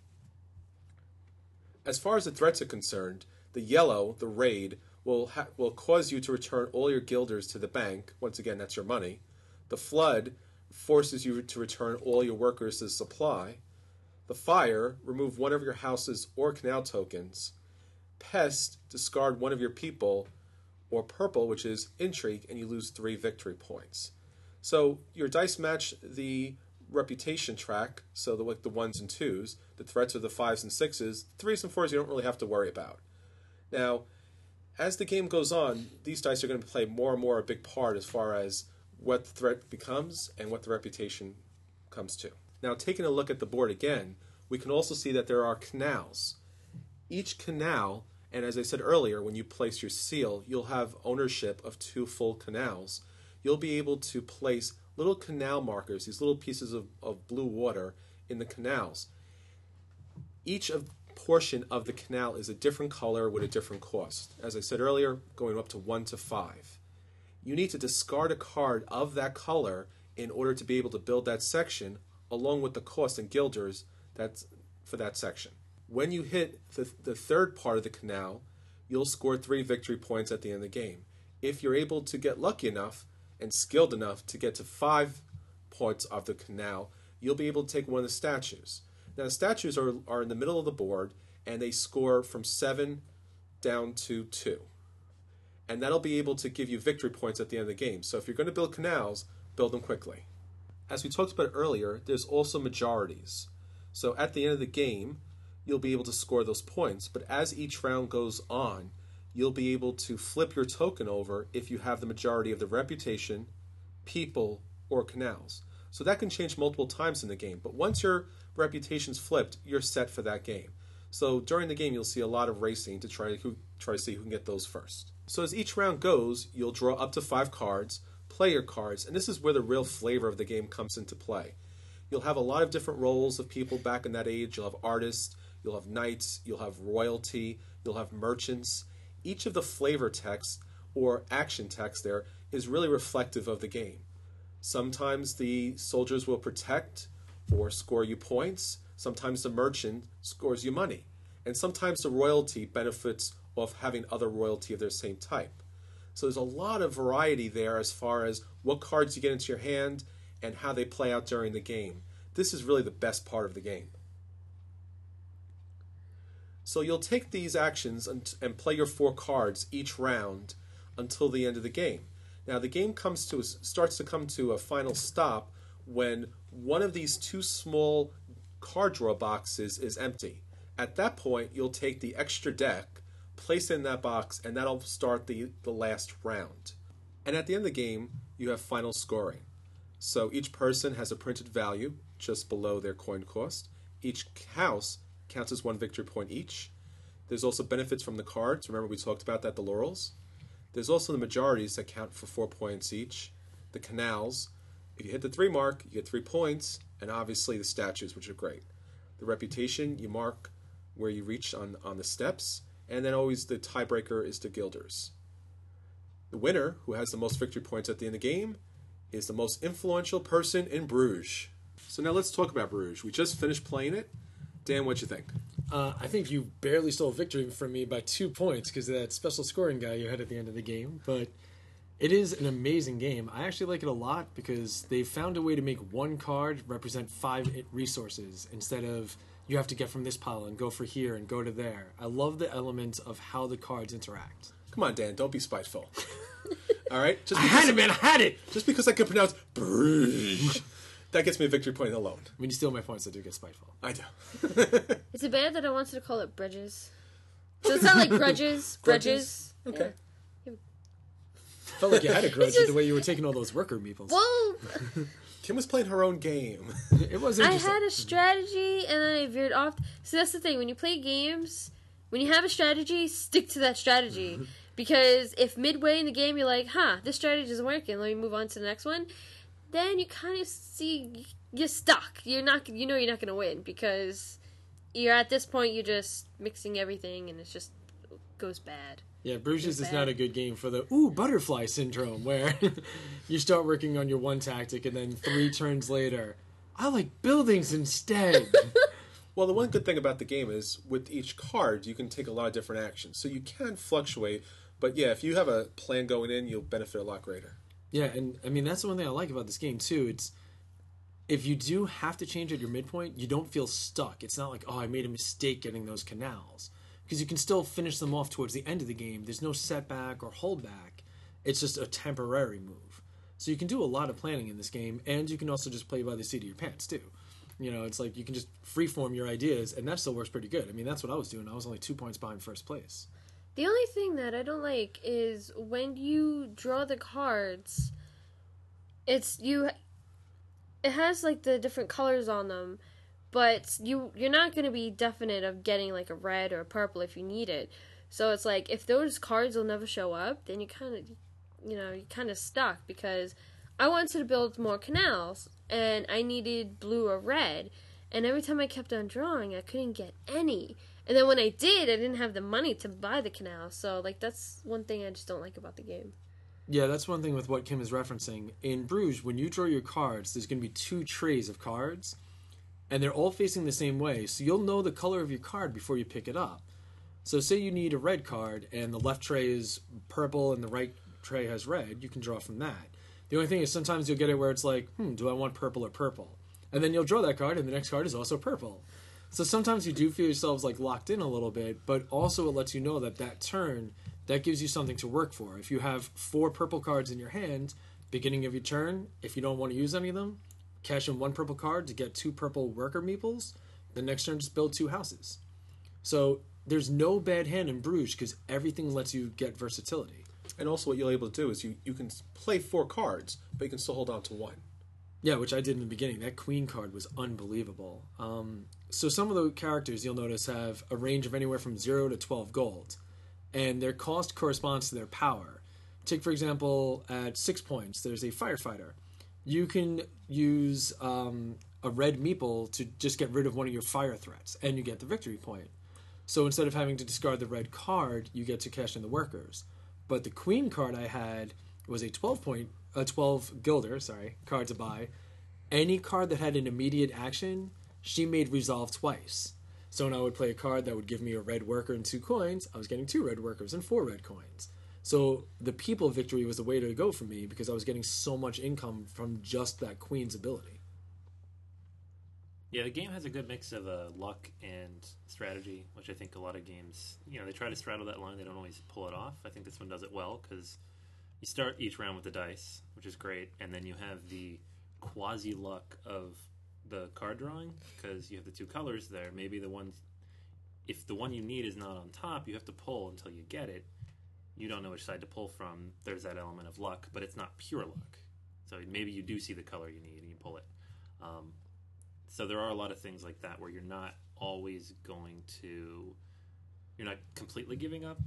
As far as the threats are concerned, the yellow, the raid, will, ha will cause you to return all your guilders to the bank. Once again, that's your money. The flood forces you to return all your workers to the supply. The fire, remove one of your houses or canal tokens. Pest, discard one of your people. Or purple, which is intrigue, and you lose three victory points. So your dice match the reputation track, so the, like the ones and twos. The threats are the fives and sixes. Threes and fours you don't really have to worry about. Now, as the game goes on, these dice are going to play more and more a big part as far as what the threat becomes and what the reputation comes to. Now, taking a look at the board again, we can also see that there are canals. Each canal, and as I said earlier, when you place your seal, you'll have ownership of two full canals. You'll be able to place little canal markers, these little pieces of, of blue water in the canals. Each of portion of the canal is a different color with a different cost. As I said earlier, going up to one to five. You need to discard a card of that color in order to be able to build that section, along with the cost and guilders that's for that section. When you hit the, the third part of the canal, you'll score three victory points at the end of the game. If you're able to get lucky enough and skilled enough to get to five parts of the canal, you'll be able to take one of the statues. Now, the statues are, are in the middle of the board, and they score from seven down to two. And that'll be able to give you victory points at the end of the game. So if you're going to build canals, build them quickly. As we talked about earlier, there's also majorities. So at the end of the game, you'll be able to score those points, but as each round goes on, you'll be able to flip your token over if you have the majority of the reputation, people, or canals. So that can change multiple times in the game, but once your reputation's flipped, you're set for that game. So during the game, you'll see a lot of racing to try to try to see who can get those first. So as each round goes, you'll draw up to five cards, play your cards, and this is where the real flavor of the game comes into play. You'll have a lot of different roles of people back in that age. You'll have artists, you'll have knights, you'll have royalty, you'll have merchants. Each of the flavor text or action text there is really reflective of the game. Sometimes the soldiers will protect or score you points. Sometimes the merchant scores you money. And sometimes the royalty benefits off having other royalty of their same type. So there's a lot of variety there as far as what cards you get into your hand and how they play out during the game. This is really the best part of the game. So you'll take these actions and, and play your four cards each round until the end of the game. Now the game comes to a, starts to come to a final stop when one of these two small card draw boxes is empty. At that point, you'll take the extra deck, place it in that box, and that'll start the, the last round. And at the end of the game, you have final scoring. So each person has a printed value just below their coin cost. Each house counts as one victory point each. There's also benefits from the cards. Remember we talked about that, the laurels. There's also the majorities that count for four points each. The canals. If you hit the three mark, you get three points. And obviously the statues, which are great. The reputation, you mark where you reach on, on the steps. And then always the tiebreaker is the guilders. The winner, who has the most victory points at the end of the game, is the most influential person in Bruges. So now let's talk about Bruges. We just finished playing it. Dan, what'd you think? Uh, I think you barely stole victory from me by two points because of that special scoring guy you had at the end of the game. But it is an amazing game. I actually like it a lot because they found a way to make one card represent five resources instead of you have to get from this pile and go for here and go to there. I love the element of how the cards interact. Come on, Dan, don't be spiteful. All right? Just I had it, man, I had it! Just because I can pronounce Bruges, that gets me a victory point alone. When you steal my points, I do get spiteful. I do. Is it bad that I wanted to call it Bridges? Does it sound like grudges? Grudges? Okay. Yeah. Felt like you had a grudge just- with the way you were taking all those worker meeples. Well, Kim was playing her own game. It was I interesting. had a strategy and then I veered off. So that's the thing. When you play games, when you have a strategy, stick to that strategy. Because if midway in the game you're like, huh, this strategy isn't working, let me move on to the next one, then you kind of see you're stuck. You're not, you know, you're not going to win because you're at this point you're just mixing everything and it just goes bad. Yeah, Bruges is bad. not a good game for the ooh butterfly syndrome where you start working on your one tactic and then three turns later, I like buildings instead. Well, the one good thing about the game is with each card, you can take a lot of different actions. So you can fluctuate. But yeah, if you have a plan going in, you'll benefit a lot greater. Yeah, and I mean that's the one thing I like about this game too. It's if you do have to change at your midpoint, you don't feel stuck. It's not like, oh, I made a mistake getting those canals. Because you can still finish them off towards the end of the game. There's no setback or holdback. It's just a temporary move. So you can do a lot of planning in this game, and you can also just play by the seat of your pants too. You know, it's like you can just freeform your ideas, and that still works pretty good. I mean, that's what I was doing. I was only two points behind first place. The only thing that I don't like is when you draw the cards, it's you. It has like the different colors on them, but you you're not going to be definite of getting like a red or a purple if you need it. So it's like if those cards will never show up, then you kind of, you know, you kind of stuck because I wanted to build more canals and I needed blue or red, and every time I kept on drawing, I couldn't get any. And then when I did, I didn't have the money to buy the canal. So, like, that's one thing I just don't like about the game. Yeah, that's one thing with what Kim is referencing. In Bruges, when you draw your cards, there's going to be two trays of cards, and they're all facing the same way. So you'll know the color of your card before you pick it up. So say you need a red card, and the left tray is purple and the right tray has red, you can draw from that. The only thing is sometimes you'll get it where it's like, hmm, do I want purple or purple? And then you'll draw that card, and the next card is also purple. So sometimes you do feel yourselves like locked in a little bit, but also it lets you know that that turn, that gives you something to work for. If you have four purple cards in your hand, beginning of your turn, if you don't want to use any of them, cash in one purple card to get two purple worker meeples. The next turn, just build two houses. So there's no bad hand in Bruges because everything lets you get versatility. And also what you're able to do is you, you can play four cards, but you can still hold on to one. Yeah, which I did in the beginning. That queen card was unbelievable. Um, so some of the characters you'll notice have a range of anywhere from zero to twelve gold, and their cost corresponds to their power. Take, for example, at six points, there's a firefighter. You can use um, a red meeple to just get rid of one of your fire threats, and you get the victory point. So instead of having to discard the red card, you get to cash in the workers. But the queen card I had was a twelve point, a twelve guilder, sorry, card to buy. Any card that had an immediate action, she made resolve twice. So when I would play a card that would give me a red worker and two coins, I was getting two red workers and four red coins. So the people victory was the way to go for me because I was getting so much income from just that queen's ability. Yeah, the game has a good mix of uh, luck and strategy, which I think a lot of games, you know, they try to straddle that line. They don't always pull it off. I think this one does it well because you start each round with the dice, which is great, and then you have the quasi-luck of the card drawing because you have the two colors there. Maybe the one, if the one you need is not on top, you have to pull until you get it. You don't know which side to pull from. There's that element of luck, but it's not pure luck. So maybe you do see the color you need and you pull it. Um, so there are a lot of things like that where you're not always going to, you're not completely giving up,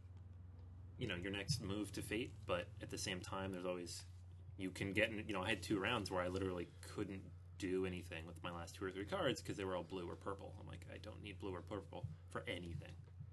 you know, your next move to fate, but at the same time, there's always, you can get, in, you know, I had two rounds where I literally couldn't do anything with my last two or three cards because they were all blue or purple. I'm like, I don't need blue or purple for anything.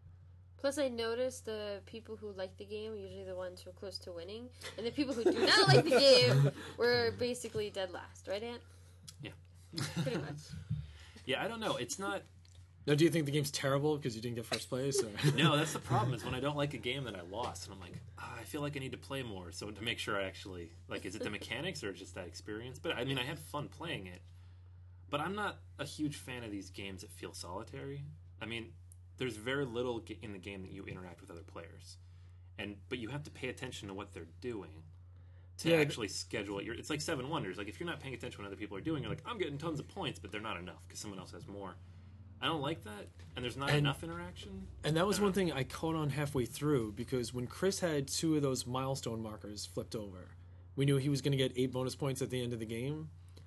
Plus, I noticed the people who like the game are usually the ones who are close to winning, and the people who do not like the game were basically dead last, right, Ant? Yeah. Pretty much. Yeah, I don't know. It's not... Now, do you think the game's terrible because you didn't get first place? Or? No, that's the problem, is when I don't like a game that I lost, and I'm like, ah, I feel like I need to play more, so to make sure I actually... Like, is it the mechanics or just that experience? But, I mean, I had fun playing it, but I'm not a huge fan of these games that feel solitary. I mean... There's very little in the game that you interact with other players, and but you have to pay attention to what they're doing to yeah, actually schedule it. It's like Seven Wonders. Like if you're not paying attention to what other people are doing, you're like, I'm getting tons of points, but they're not enough because someone else has more. I don't like that, and there's not and, enough interaction. And that was one know. thing I caught on halfway through because when Chris had two of those milestone markers flipped over, we knew he was going to get eight bonus points at the end of the game.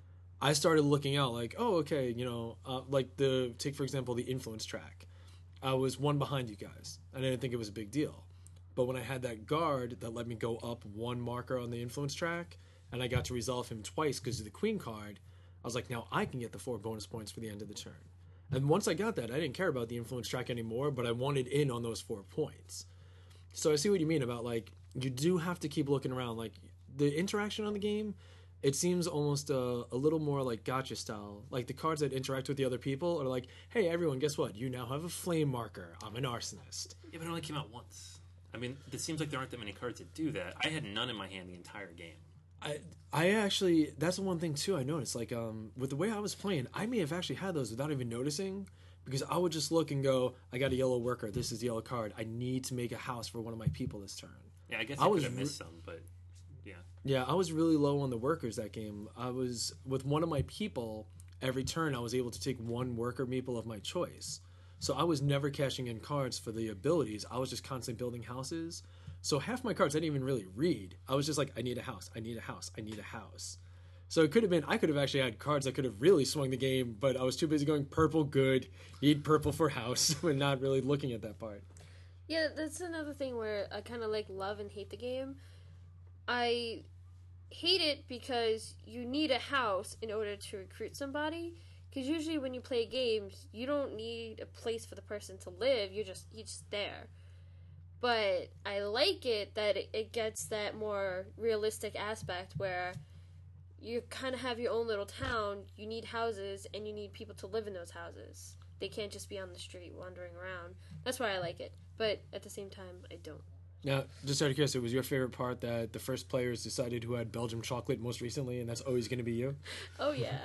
I started looking out like, oh, okay, you know, uh, like the take for example the influence track. I was one behind you guys. I didn't think it was a big deal. But when I had that guard that let me go up one marker on the influence track, and I got to resolve him twice because of the queen card, I was like, now I can get the four bonus points for the end of the turn. And once I got that, I didn't care about the influence track anymore, but I wanted in on those four points. So I see what you mean about, like, you do have to keep looking around. Like, the interaction on the game... It seems almost uh, a little more like gacha style. Like the cards that interact with the other people are like, hey, everyone, guess what? You now have a flame marker. I'm an arsonist. Yeah, but it only came out once. I mean, it seems like there aren't that many cards that do that. I had none in my hand the entire game. I I actually, that's the one thing, too, I noticed. Like, um, with the way I was playing, I may have actually had those without even noticing. Because I would just look and go, I got a yellow worker. This is the yellow card. I need to make a house for one of my people this turn. Yeah, I guess I, I could have missed re- some, but... Yeah. Yeah, I was really low on the workers that game. I was with one of my people. Every turn, I was able to take one worker meeple of my choice. So I was never cashing in cards for the abilities. I was just constantly building houses. So half my cards I didn't even really read. I was just like, I need a house. I need a house. I need a house. So it could have been, I could have actually had cards that could have really swung the game, but I was too busy going purple, good, need purple for house, and not really looking at that part. Yeah, that's another thing where I kind of like love and hate the game. I hate it because you need a house in order to recruit somebody. Because usually when you play games, you don't need a place for the person to live. You're just you're just there. But I like it that it, it gets that more realistic aspect where you kind of have your own little town. You need houses and you need people to live in those houses. They can't just be on the street wandering around. That's why I like it. But at the same time, I don't. Now, just out of curiosity, was your favorite part that the first players decided who had Belgium chocolate most recently, and that's always going to be you? Oh, yeah.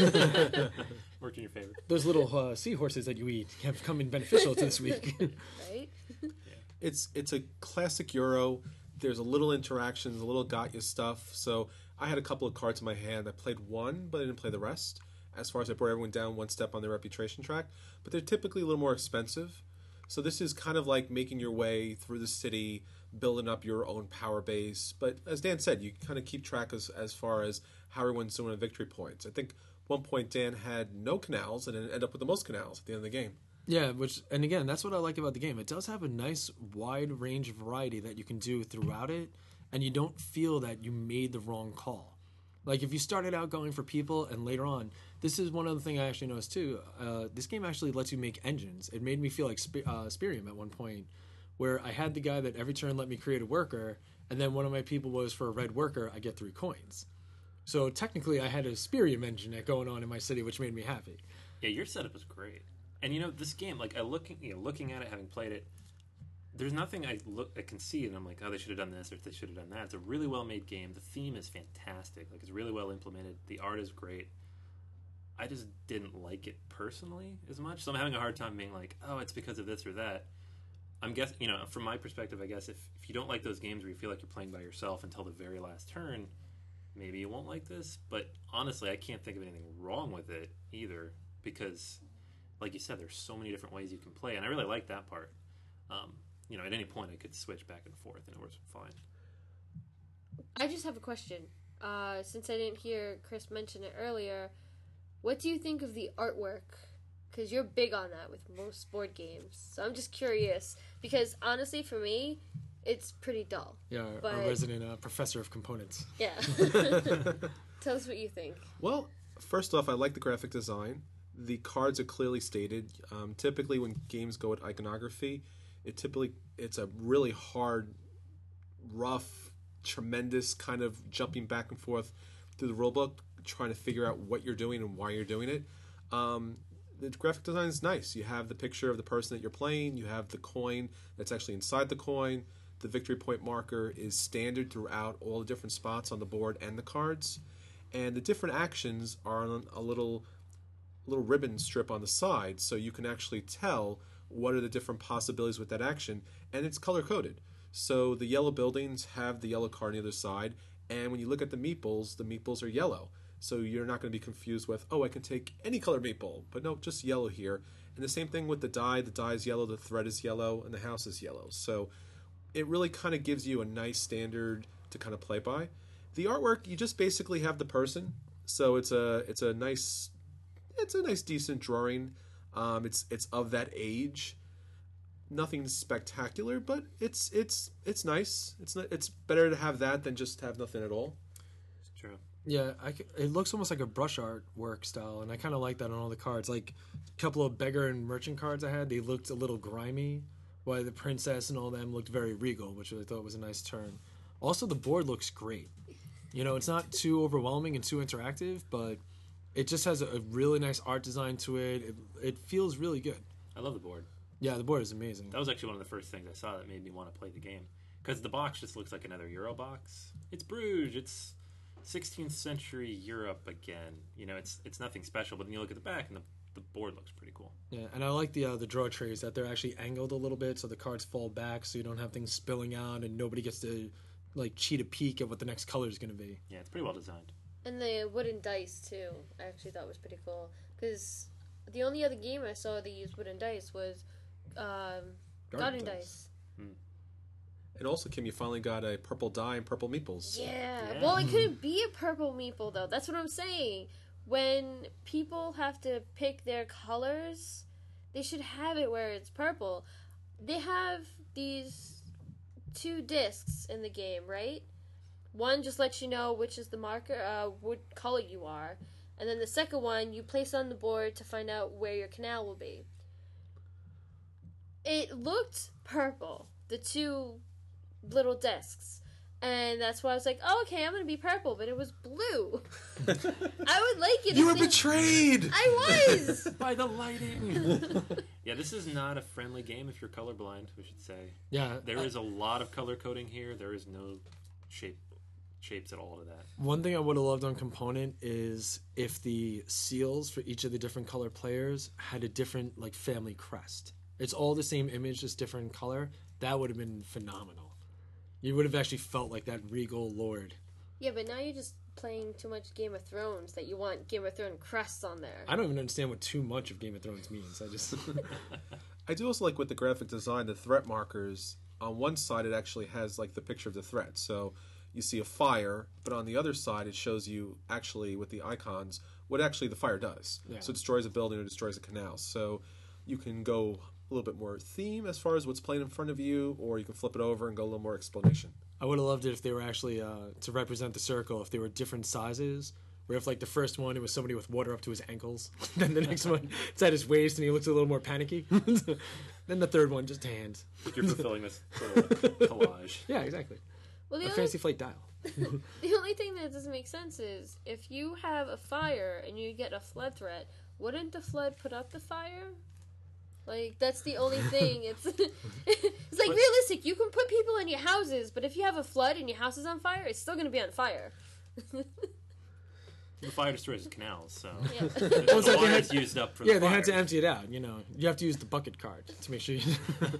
Worked in your favor. Those little uh, seahorses that you eat have come in beneficial to this week. Right? Yeah. It's it's a classic Euro. There's a little interactions, a little got you stuff. So I had a couple of cards in my hand. I played one, but I didn't play the rest. As far as I brought everyone down one step on the reputation track. But they're typically a little more expensive. So this is kind of like making your way through the city, building up your own power base. But as Dan said, you kind of keep track as, as far as how everyone's doing on victory points. I think one point Dan had no canals and ended up with the most canals at the end of the game. Yeah, which and again, that's what I like about the game. It does have a nice wide range of variety that you can do throughout it, and you don't feel that you made the wrong call. Like, if you started out going for people and later on, this is one other thing I actually noticed too. Uh, this game actually lets you make engines. It made me feel like Sp- uh, Spirium at one point, where I had the guy that every turn let me create a worker, and then one of my people was for a red worker, I get three coins. So technically, I had a Spirium engine going on in my city, which made me happy. Yeah, your setup was great. And you know, this game, like I looking, you know, looking at it, having played it, there's nothing I look I can see and I'm like, oh, they should have done this or they should have done that. It's a really well made game. The theme is fantastic. Like, it's really well implemented. The art is great. I just didn't like it personally as much, so I'm having a hard time being like, oh, it's because of this or that. I'm guessing, you know, from my perspective, I guess if, if you don't like those games where you feel like you're playing by yourself until the very last turn, maybe you won't like this. But honestly, I can't think of anything wrong with it either because, like you said, there's so many different ways you can play, and I really like that part. Um, you know, at any point I could switch back and forth, and it was fine. I just have a question. Uh, since I didn't hear Chris mention it earlier, what do you think of the artwork? Because you're big on that with most board games. So I'm just curious. Because honestly, for me, it's pretty dull. Yeah, But- our resident uh, professor of components. Yeah. Tell us what you think. Well, first off, I like the graphic design. The cards are clearly stated. Um, typically, when games go with iconography, it typically it's a really hard, rough, tremendous kind of jumping back and forth through the rulebook, trying to figure out what you're doing and why you're doing it. Um, the graphic design is nice. You have the picture of the person that you're playing. You have the coin that's actually inside the coin. The victory point marker is standard throughout all the different spots on the board and the cards. And the different actions are on a little little ribbon strip on the side, so you can actually tell what are the different possibilities with that action, and it's color coded. So the yellow buildings have the yellow card on the other side, and when you look at the meeples, the meeples are yellow. So you're not going to be confused with, oh, I can take any color meeple, but no, just yellow here. And the same thing with the die. The die is yellow, the thread is yellow, and the house is yellow. So it really kind of gives you a nice standard to kind of play by. The artwork, you just basically have the person. So it's a it's a nice it's a nice decent drawing. Um, it's it's of that age. Nothing spectacular, but it's it's it's nice. It's not, it's better to have that than just have nothing at all. It's true. Yeah, I c it looks almost like a brush art work style, and I kind of like that on all the cards. Like a couple of beggar and merchant cards I had, they looked a little grimy, while the princess and all them looked very regal, which I thought was a nice turn. Also, the board looks great. You know, it's not too overwhelming and too interactive, but it just has a, a really nice art design to it. It, it feels really good. I love the board. Yeah, the board is amazing. That was actually one of the first things I saw that made me want to play the game. Because the box just looks like another Euro box. It's Bruges. It's sixteenth century Europe again. You know, it's it's nothing special. But then you look at the back, and the, the board looks pretty cool. Yeah, and I like the uh, the draw trays, that they're actually angled a little bit so the cards fall back so you don't have things spilling out and nobody gets to like cheat a peek at what the next color is going to be. Yeah, it's pretty well designed. And the wooden dice, too, I actually thought was pretty cool. Because the only other game I saw that used wooden dice was um, Garden Dice. And also, Kim, you finally got a purple die and purple meeples. Yeah. Yeah. Well, it couldn't be a purple meeple, though. That's what I'm saying. When people have to pick their colors, they should have it where it's purple. They have these two discs in the game, right? One just lets you know which is the marker, uh, what color you are. And then the second one, you place on the board to find out where your canal will be. It looked purple, the two little discs. And that's why I was like, oh, okay, I'm going to be purple, but it was blue. I would like you to You were see- betrayed! I was! By the lighting! Yeah, this is not a friendly game if you're colorblind, we should say. Yeah, There uh, is a lot of color coding here. There is no shape shapes at all to that. one thing I would have loved on Component is if the seals for each of the different color players had a different like family crest. It's all the same image, just different color. That would have been phenomenal. You would have actually felt like that regal lord. Yeah, but now you're just playing too much Game of Thrones that you want Game of Thrones crests on there. I don't even understand what too much of Game of Thrones means. I just I do also like with the graphic design, the threat markers. On one side, it actually has like the picture of the threat. So you see a fire, but on the other side, it shows you actually with the icons what actually the fire does. Yeah. So it destroys a building or destroys a canal. So you can go a little bit more theme as far as what's playing in front of you, or you can flip it over and go a little more explanation. I would have loved it if they were actually uh, to represent the circle. If they were different sizes, where if like the first one it was somebody with water up to his ankles, then the next one it's at his waist and he looks a little more panicky. Then the third one just hand. You're fulfilling this little collage. Yeah, exactly. Well, the A only, fancy flight dial. the only thing that doesn't make sense is if you have a fire and you get a flood threat, wouldn't the flood put out the fire? Like, that's the only thing. It's it's like, realistic. You can put people in your houses, but if you have a flood and your house is on fire, it's still going to be on fire. The fire destroys the canals, so Yeah. the, the Also, they water had- is used up for Yeah, the they fire. had to empty it out. You know, you have to use the bucket card to make sure. You...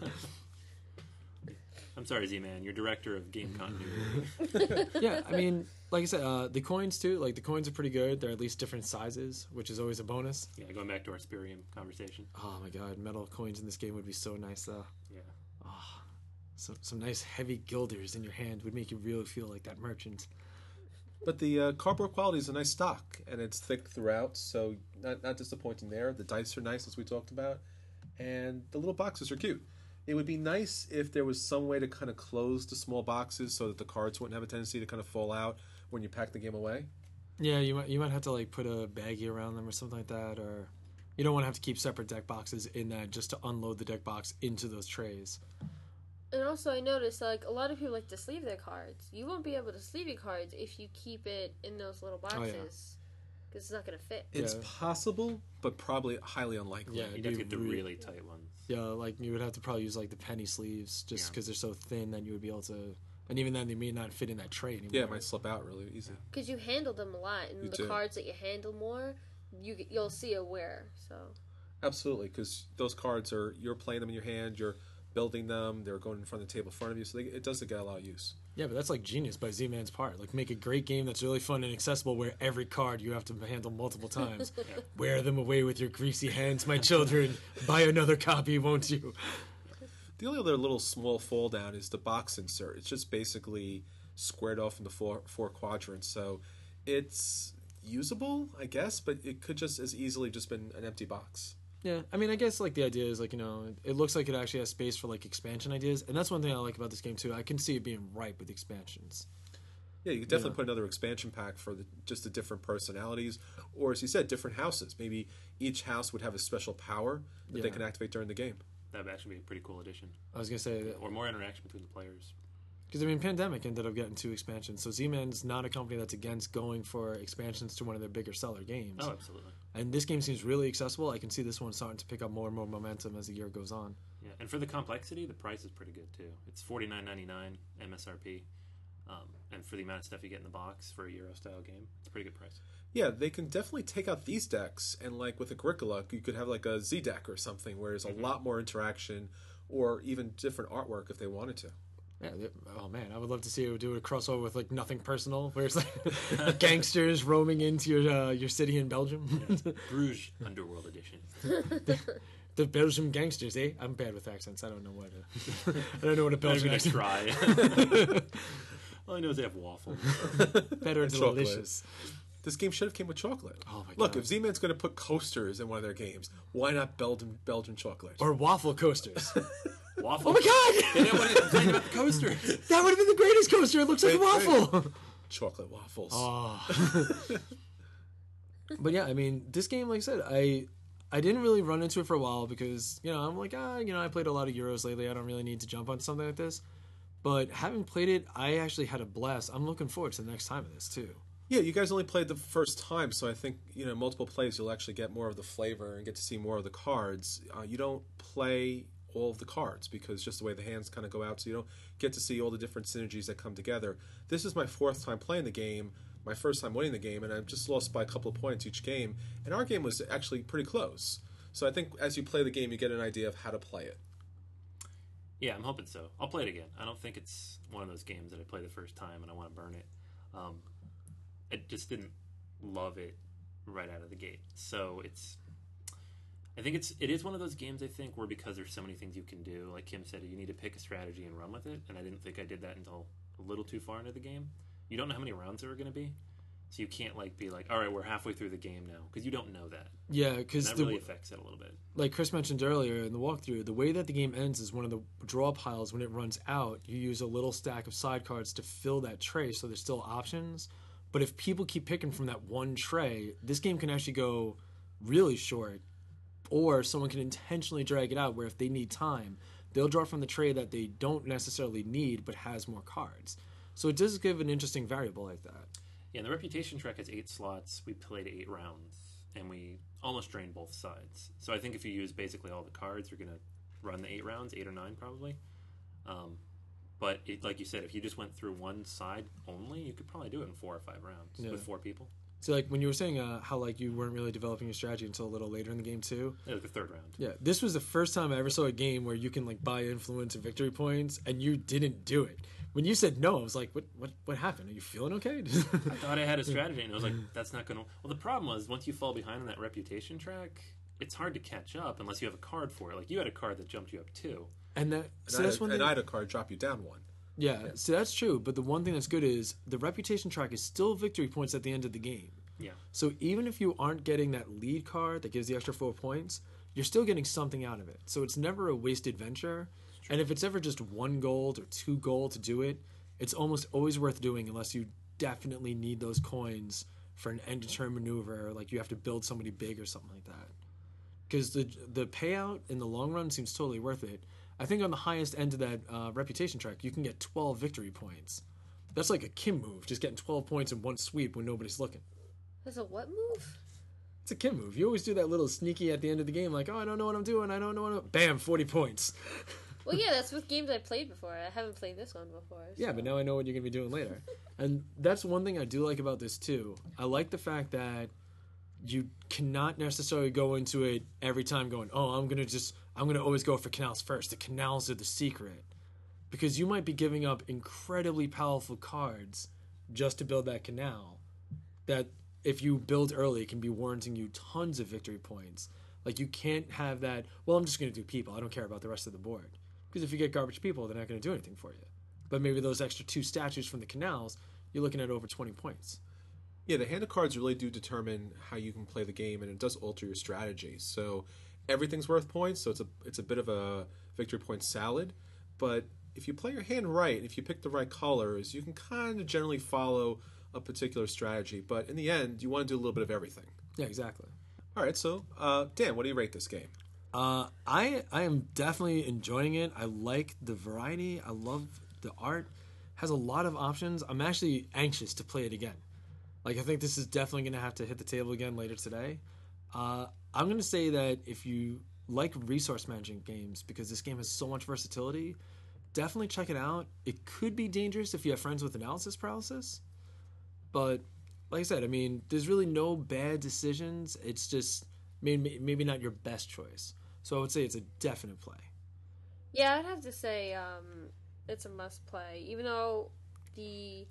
I'm sorry, Z-Man. You're director of game continuity. yeah, I mean, like I said, uh, the coins too. Like the coins are pretty good. They're at least different sizes, which is always a bonus. Yeah, going back to our Spirium conversation. Oh my god, metal coins in this game would be so nice though. Yeah. Some some nice heavy gilders in your hand would make you really feel like that merchant. But the uh, cardboard quality is a nice stock, and it's thick throughout, so not not disappointing there. The dice are nice, as we talked about, and the little boxes are cute. It would be nice if there was some way to kind of close the small boxes so that the cards wouldn't have a tendency to kind of fall out when you pack the game away. Yeah, you might you might have to like put a baggie around them or something like that, or you don't want to have to keep separate deck boxes in that just to unload the deck box into those trays. And also, I noticed, like, a lot of people like to sleeve their cards. You won't be able to sleeve your cards if you keep it in those little Oh, yeah. boxes. Because it's not going to fit. It's Yeah. possible, but probably highly unlikely. Yeah, You'd it'd have to be get the re- really tight ones. Yeah, like you would have to probably use like the penny sleeves just Yeah. because they're so thin that you would be able to, and even then they may not fit in that tray anymore. Yeah, it might slip out really easy. Because you handle them a lot, and You the do. cards that you handle more, you you'll see a wear. So Absolutely, because those cards are, you're playing them in your hand, you're building them, they're going in front of the table in front of you, so they, it does get a lot of use. Yeah, but that's like genius by Z-Man's part. Like make a great game that's really fun and accessible where every card you have to handle multiple times. Wear them away with your greasy hands, my children. Buy another copy, won't you? The only other little small fall down is the box insert. It's just basically squared off into four, four quadrants, so it's usable, I guess, but it could just as easily just been an empty box. Yeah, I mean, I guess like the idea is like you know, it looks like it actually has space for like expansion ideas, and that's one thing I like about this game too. I can see it being ripe with expansions. Yeah, you could definitely Yeah. put another expansion pack for the, just the different personalities, or as you said, different houses. Maybe each house would have a special power that they Yeah. can activate during the game. That would actually be a pretty cool addition. I was gonna say Or more interaction between the players. because I mean, Pandemic ended up getting two expansions, so Z-Man's not a company that's against going for expansions to one of their bigger seller games. Oh, absolutely. And this game seems really accessible. I can see this one starting to pick up more and more momentum as the year goes on. Yeah, and for the complexity, the price is pretty good too. It's forty-nine ninety-nine M S R P, um, and for the amount of stuff you get in the box for a Euro style game, it's a pretty good price. Yeah, they can definitely take out these decks, and like with Agricola, you could have like a Z deck or something where there's a lot more interaction, or even different artwork if they wanted to. Yeah. they- Oh man, I would love to see it do a crossover with like Nothing Personal, where it's like gangsters roaming into your uh, your city in Belgium. Bruges Underworld Edition. The Belgium gangsters, eh? I'm bad with accents. I don't know what. A, I don't know what a I'm Belgian gonna accent. try. All I know is they have waffles. Better And delicious. This game should have came with chocolate. Oh my Look, God. if Z-Man's going to put coasters in one of their games, why not Belgian Belgian chocolate? Or waffle coasters. Waffle. Oh my god! They didn't want to complain about the coasters. That would have been the greatest coaster. It looks like a Wait, wait. waffle. Chocolate waffles. Oh. But yeah, I mean, this game, like I said, I I didn't really run into it for a while because you know I'm like ah you know I played a lot of Euros lately. I don't really need to jump on something like this. But having played it, I actually had a blast. I'm looking forward to the next time of this too. Yeah, you guys only played the first time, so I think, you know, multiple plays you'll actually get more of the flavor and get to see more of the cards. Uh, you don't play all of the cards because just the way the hands kind of go out, so you don't get to see all the different synergies that come together. This is my fourth time playing the game, my first time winning the game, and I've just lost by a couple of points each game, and our game was actually pretty close. So I think as you play the game, you get an idea of how to play it. Yeah, I'm hoping so. I'll play it again. I don't think it's one of those games that I play the first time and I want to burn it. Um, I just didn't love it right out of the gate. So it's, I think it's it is one of those games I think where because there's so many things you can do, like Kim said, you need to pick a strategy and run with it. And I didn't think I did that until a little too far into the game. You don't know how many rounds there are going to be, so you can't like be like, all right, we're halfway through the game now, because you don't know that. Yeah, And because that the really affects it a little bit. like Chris mentioned earlier in the walkthrough, the way that the game ends is one of the draw piles. When it runs out, you use a little stack of side cards to fill that tray, so there's still options. But if people keep picking from that one tray, this game can actually go really short, or someone can intentionally drag it out where if they need time, they'll draw from the tray that they don't necessarily need but has more cards. So it does give an interesting variable like that. Yeah, and the Reputation track has eight slots. We played eight rounds, and we almost drain both sides. So I think if you use basically all the cards, you're going to run the eight rounds, eight or nine probably. Um, but it, like you said, if you just went through one side only, you could probably do it in four or five rounds Yeah. with four people. So like when you were saying uh, how like you weren't really developing your strategy until a little later in the game too. Yeah, like the third round. Yeah, this was the first time I ever saw a game where you can like buy influence and victory points, and you didn't do it. When you said no, I was like, "What? What? What happened? Are you feeling okay?" I thought I had a strategy, and I was like, that's not going to... Well, the problem was, once you fall behind on that reputation track, it's hard to catch up unless you have a card for it. Like, you had a card that jumped you up two. and that And, so I, that's one and thing. I had a card drop you down one. Yeah, so that's true. But the one thing that's good is the reputation track is still victory points at the end of the game. Yeah. So even if you aren't getting that lead card that gives the extra four points, you're still getting something out of it. So it's never a wasted venture. And if it's ever just one gold or two gold to do it, it's almost always worth doing unless you definitely need those coins for an end to turn maneuver, like you have to build somebody big or something like that. Because the the payout in the long run seems totally worth it. I think on the highest end of that uh, reputation track, you can get twelve victory points. That's like a Kim move, just getting twelve points in one sweep when nobody's looking. That's a what move? It's a Kim move. You always do that little sneaky at the end of the game, like, oh, I don't know what I'm doing. I don't know what I'm... Bam, forty points. Well, yeah, that's with games I played before. I haven't played this one before. So. Yeah, but now I know what you're going to be doing later. And that's one thing I do like about this, too. I like the fact that you cannot necessarily go into it every time going, oh, I'm going to just... I'm going to always go for canals first. The canals are the secret. Because you might be giving up incredibly powerful cards just to build that canal that... if you build early, it can be warranting you tons of victory points. Like, you can't have that, well, I'm just going to do people. I don't care about the rest of the board. Because if you get garbage people, they're not going to do anything for you. But maybe those extra two statues from the canals, you're looking at over twenty points. Yeah, the hand of cards really do determine how you can play the game, and it does alter your strategy. So everything's worth points, so it's a it's a bit of a victory point salad. But if you play your hand right, if you pick the right colors, you can kind of generally follow a particular strategy. But in the end, you want to do a little bit of everything. Yeah, exactly. All right, so uh, Dan, what do you rate this game? Uh, I I am definitely enjoying it. I like the variety. I love the art. Has a lot of options. I'm actually anxious to play it again. Like, I think this is definitely going to have to hit the table again later today. Uh, I'm going to say that if you like resource management games, because this game has so much versatility, definitely check it out. It could be dangerous if you have friends with analysis paralysis. But, like I said, I mean, there's really no bad decisions. It's just maybe, maybe not your best choice. So I would say it's a definite play. Yeah, I'd have to say um, it's a must play. Even though the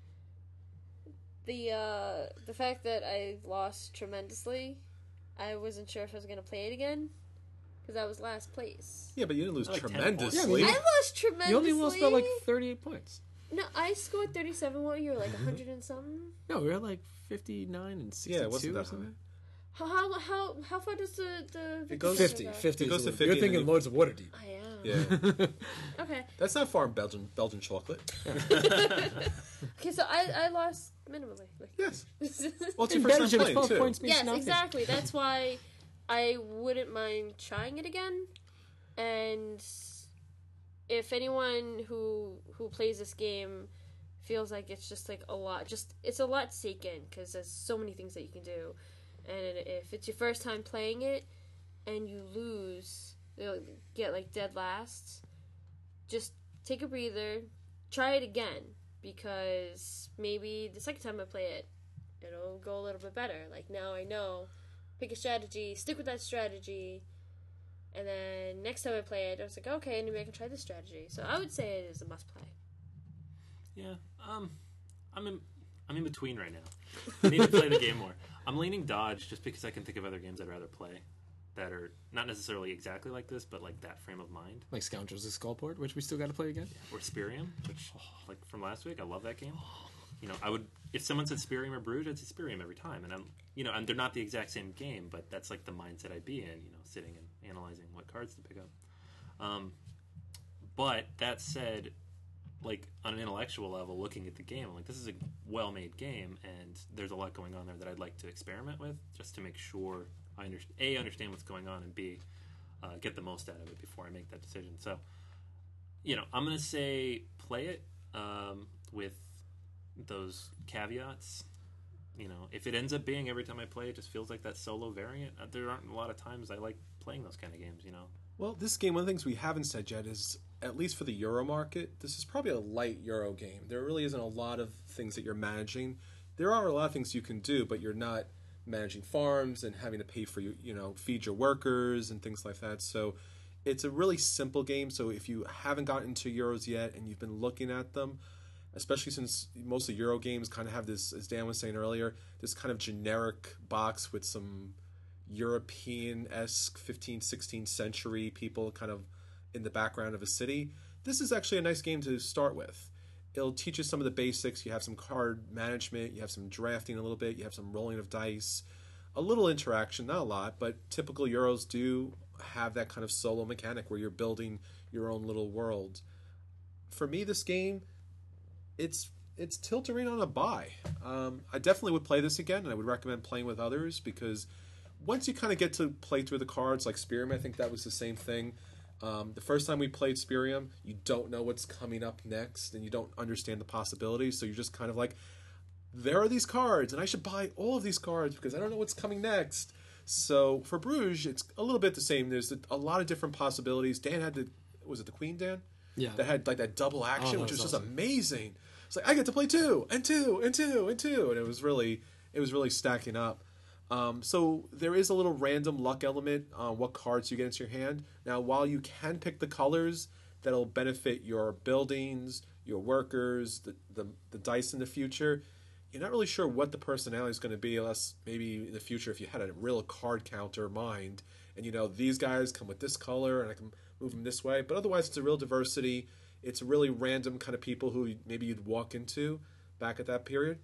the uh, the fact that I lost tremendously, I wasn't sure if I was going to play it again because I was last place. Yeah, but you didn't lose Like ten tremendously. Yeah, I lost tremendously. You only lost by like thirty-eight points. No, I scored thirty-seven. What you were like a hundred and something. No, we were at like fifty-nine and sixty-two Yeah, it wasn't or that something. How how how how far does the the It goes- fifty. go? fifty. It goes is to the- fifty You're and thinking then- Lords of Waterdeep. I am. Yeah, Okay. that's not far in Belgian Belgian chocolate. Okay, so I I lost minimally. Like, Yes. yes, Well, it's In your first time Belgium, playing twelve too. points means nothing. exactly. That's why I wouldn't mind trying it again. And if anyone who who plays this game feels like it's just like a lot, just it's a lot to take in because there's so many things that you can do. And if it's your first time playing it and you lose, you'll get like dead last, just take a breather, try it again because maybe the second time I play it, it'll go a little bit better. Like now I know, pick a strategy, stick with that strategy, and then next time I play it, I was like, okay, maybe I can try this strategy. So I would say it is a must play. Yeah, um, I'm in, I'm in between right now. I need to play the game more. I'm leaning dodge just because I can think of other games I'd rather play that are not necessarily exactly like this, but like that frame of mind. Like Scoundrels of Skullport, which we still got to play again. Or Spirium, which like from last week, I love that game. You know, I would if someone said Spirium or Bruges, I'd say Spirium every time. And I'm, you know, and they're not the exact same game, but that's like the mindset I'd be in. You know, sitting and analyzing what cards to pick up. Um, but that said, like on an intellectual level, looking at the game, I'm like, this is a well-made game, and there's a lot going on there that I'd like to experiment with, just to make sure I under- a understand what's going on, and b uh, get the most out of it before I make that decision. So, you know, I'm gonna say play it um, with those caveats. you know, if it ends up being every time I play, it just feels like that solo variant. Uh, there aren't a lot of times I like playing those kind of games, you know. Well, this game, one of the things we haven't said yet is, at least for the Euro market, this is probably a light Euro game. There really isn't a lot of things that you're managing. There are a lot of things you can do, but you're not managing farms and having to pay for, you you know, feed your workers and things like that. So it's a really simple game. So if you haven't gotten into Euros yet and you've been looking at them, especially since most of the Euro games kind of have this, as Dan was saying earlier, this kind of generic box with some European-esque fifteenth, sixteenth century people kind of in the background of a city. This is actually a nice game to start with. It'll teach you some of the basics. You have some card management, you have some drafting a little bit, you have some rolling of dice, a little interaction, not a lot, but typical Euros do have that kind of solo mechanic where you're building your own little world. For me, this game, it's it's tilting on a buy. Um, I definitely would play this again, and I would recommend playing with others, because once you kind of get to play through the cards, like Spirium, I think that was the same thing. Um, the first time we played Spirium, you don't know what's coming up next, and you don't understand the possibilities, so you're just kind of like, there are these cards, and I should buy all of these cards because I don't know what's coming next. So for Bruges, it's a little bit the same. There's a, a lot of different possibilities. Dan had the, was it the Queen, Dan? Yeah. That had like that double action, Oh, which was that's just awesome. amazing. It's like, I get to play two, and two, and two, and two, and it was really, it was really stacking up. Um, so there is a little random luck element on what cards you get into your hand. Now, while you can pick the colors that'll benefit your buildings, your workers, the, the, the dice in the future, you're not really sure what the personality is going to be, unless maybe in the future, if you had a real card counter mind, and you know, these guys come with this color, and I can move them this way. But otherwise, it's a real diversity. It's a really random kind of people who maybe you'd walk into back at that period.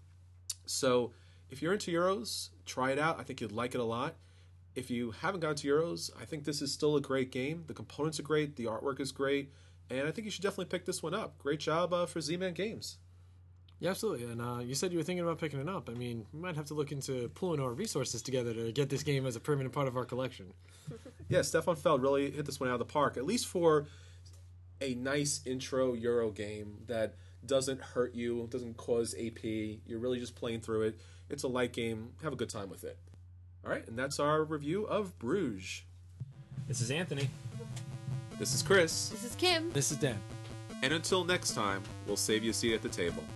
So if you're into Euros, try it out. I think you'd like it a lot. If you haven't gone to Euros, I think this is still a great game. The components are great. The artwork is great. And I think you should definitely pick this one up. Great job uh, for Z-Man Games. Yeah, absolutely. And uh, you said you were thinking about picking it up. I mean, we might have to look into pooling our resources together to get this game as a permanent part of our collection. Yeah, Stefan Feld really hit this one out of the park, at least for a nice intro Euro game that doesn't hurt you, doesn't cause A P. You're really just playing through it. It's a light game. Have a good time with it. All right, and that's our review of Bruges. This is Anthony. This is Chris. This is Kim. This is Dan. And until next time, we'll save you a seat at the table.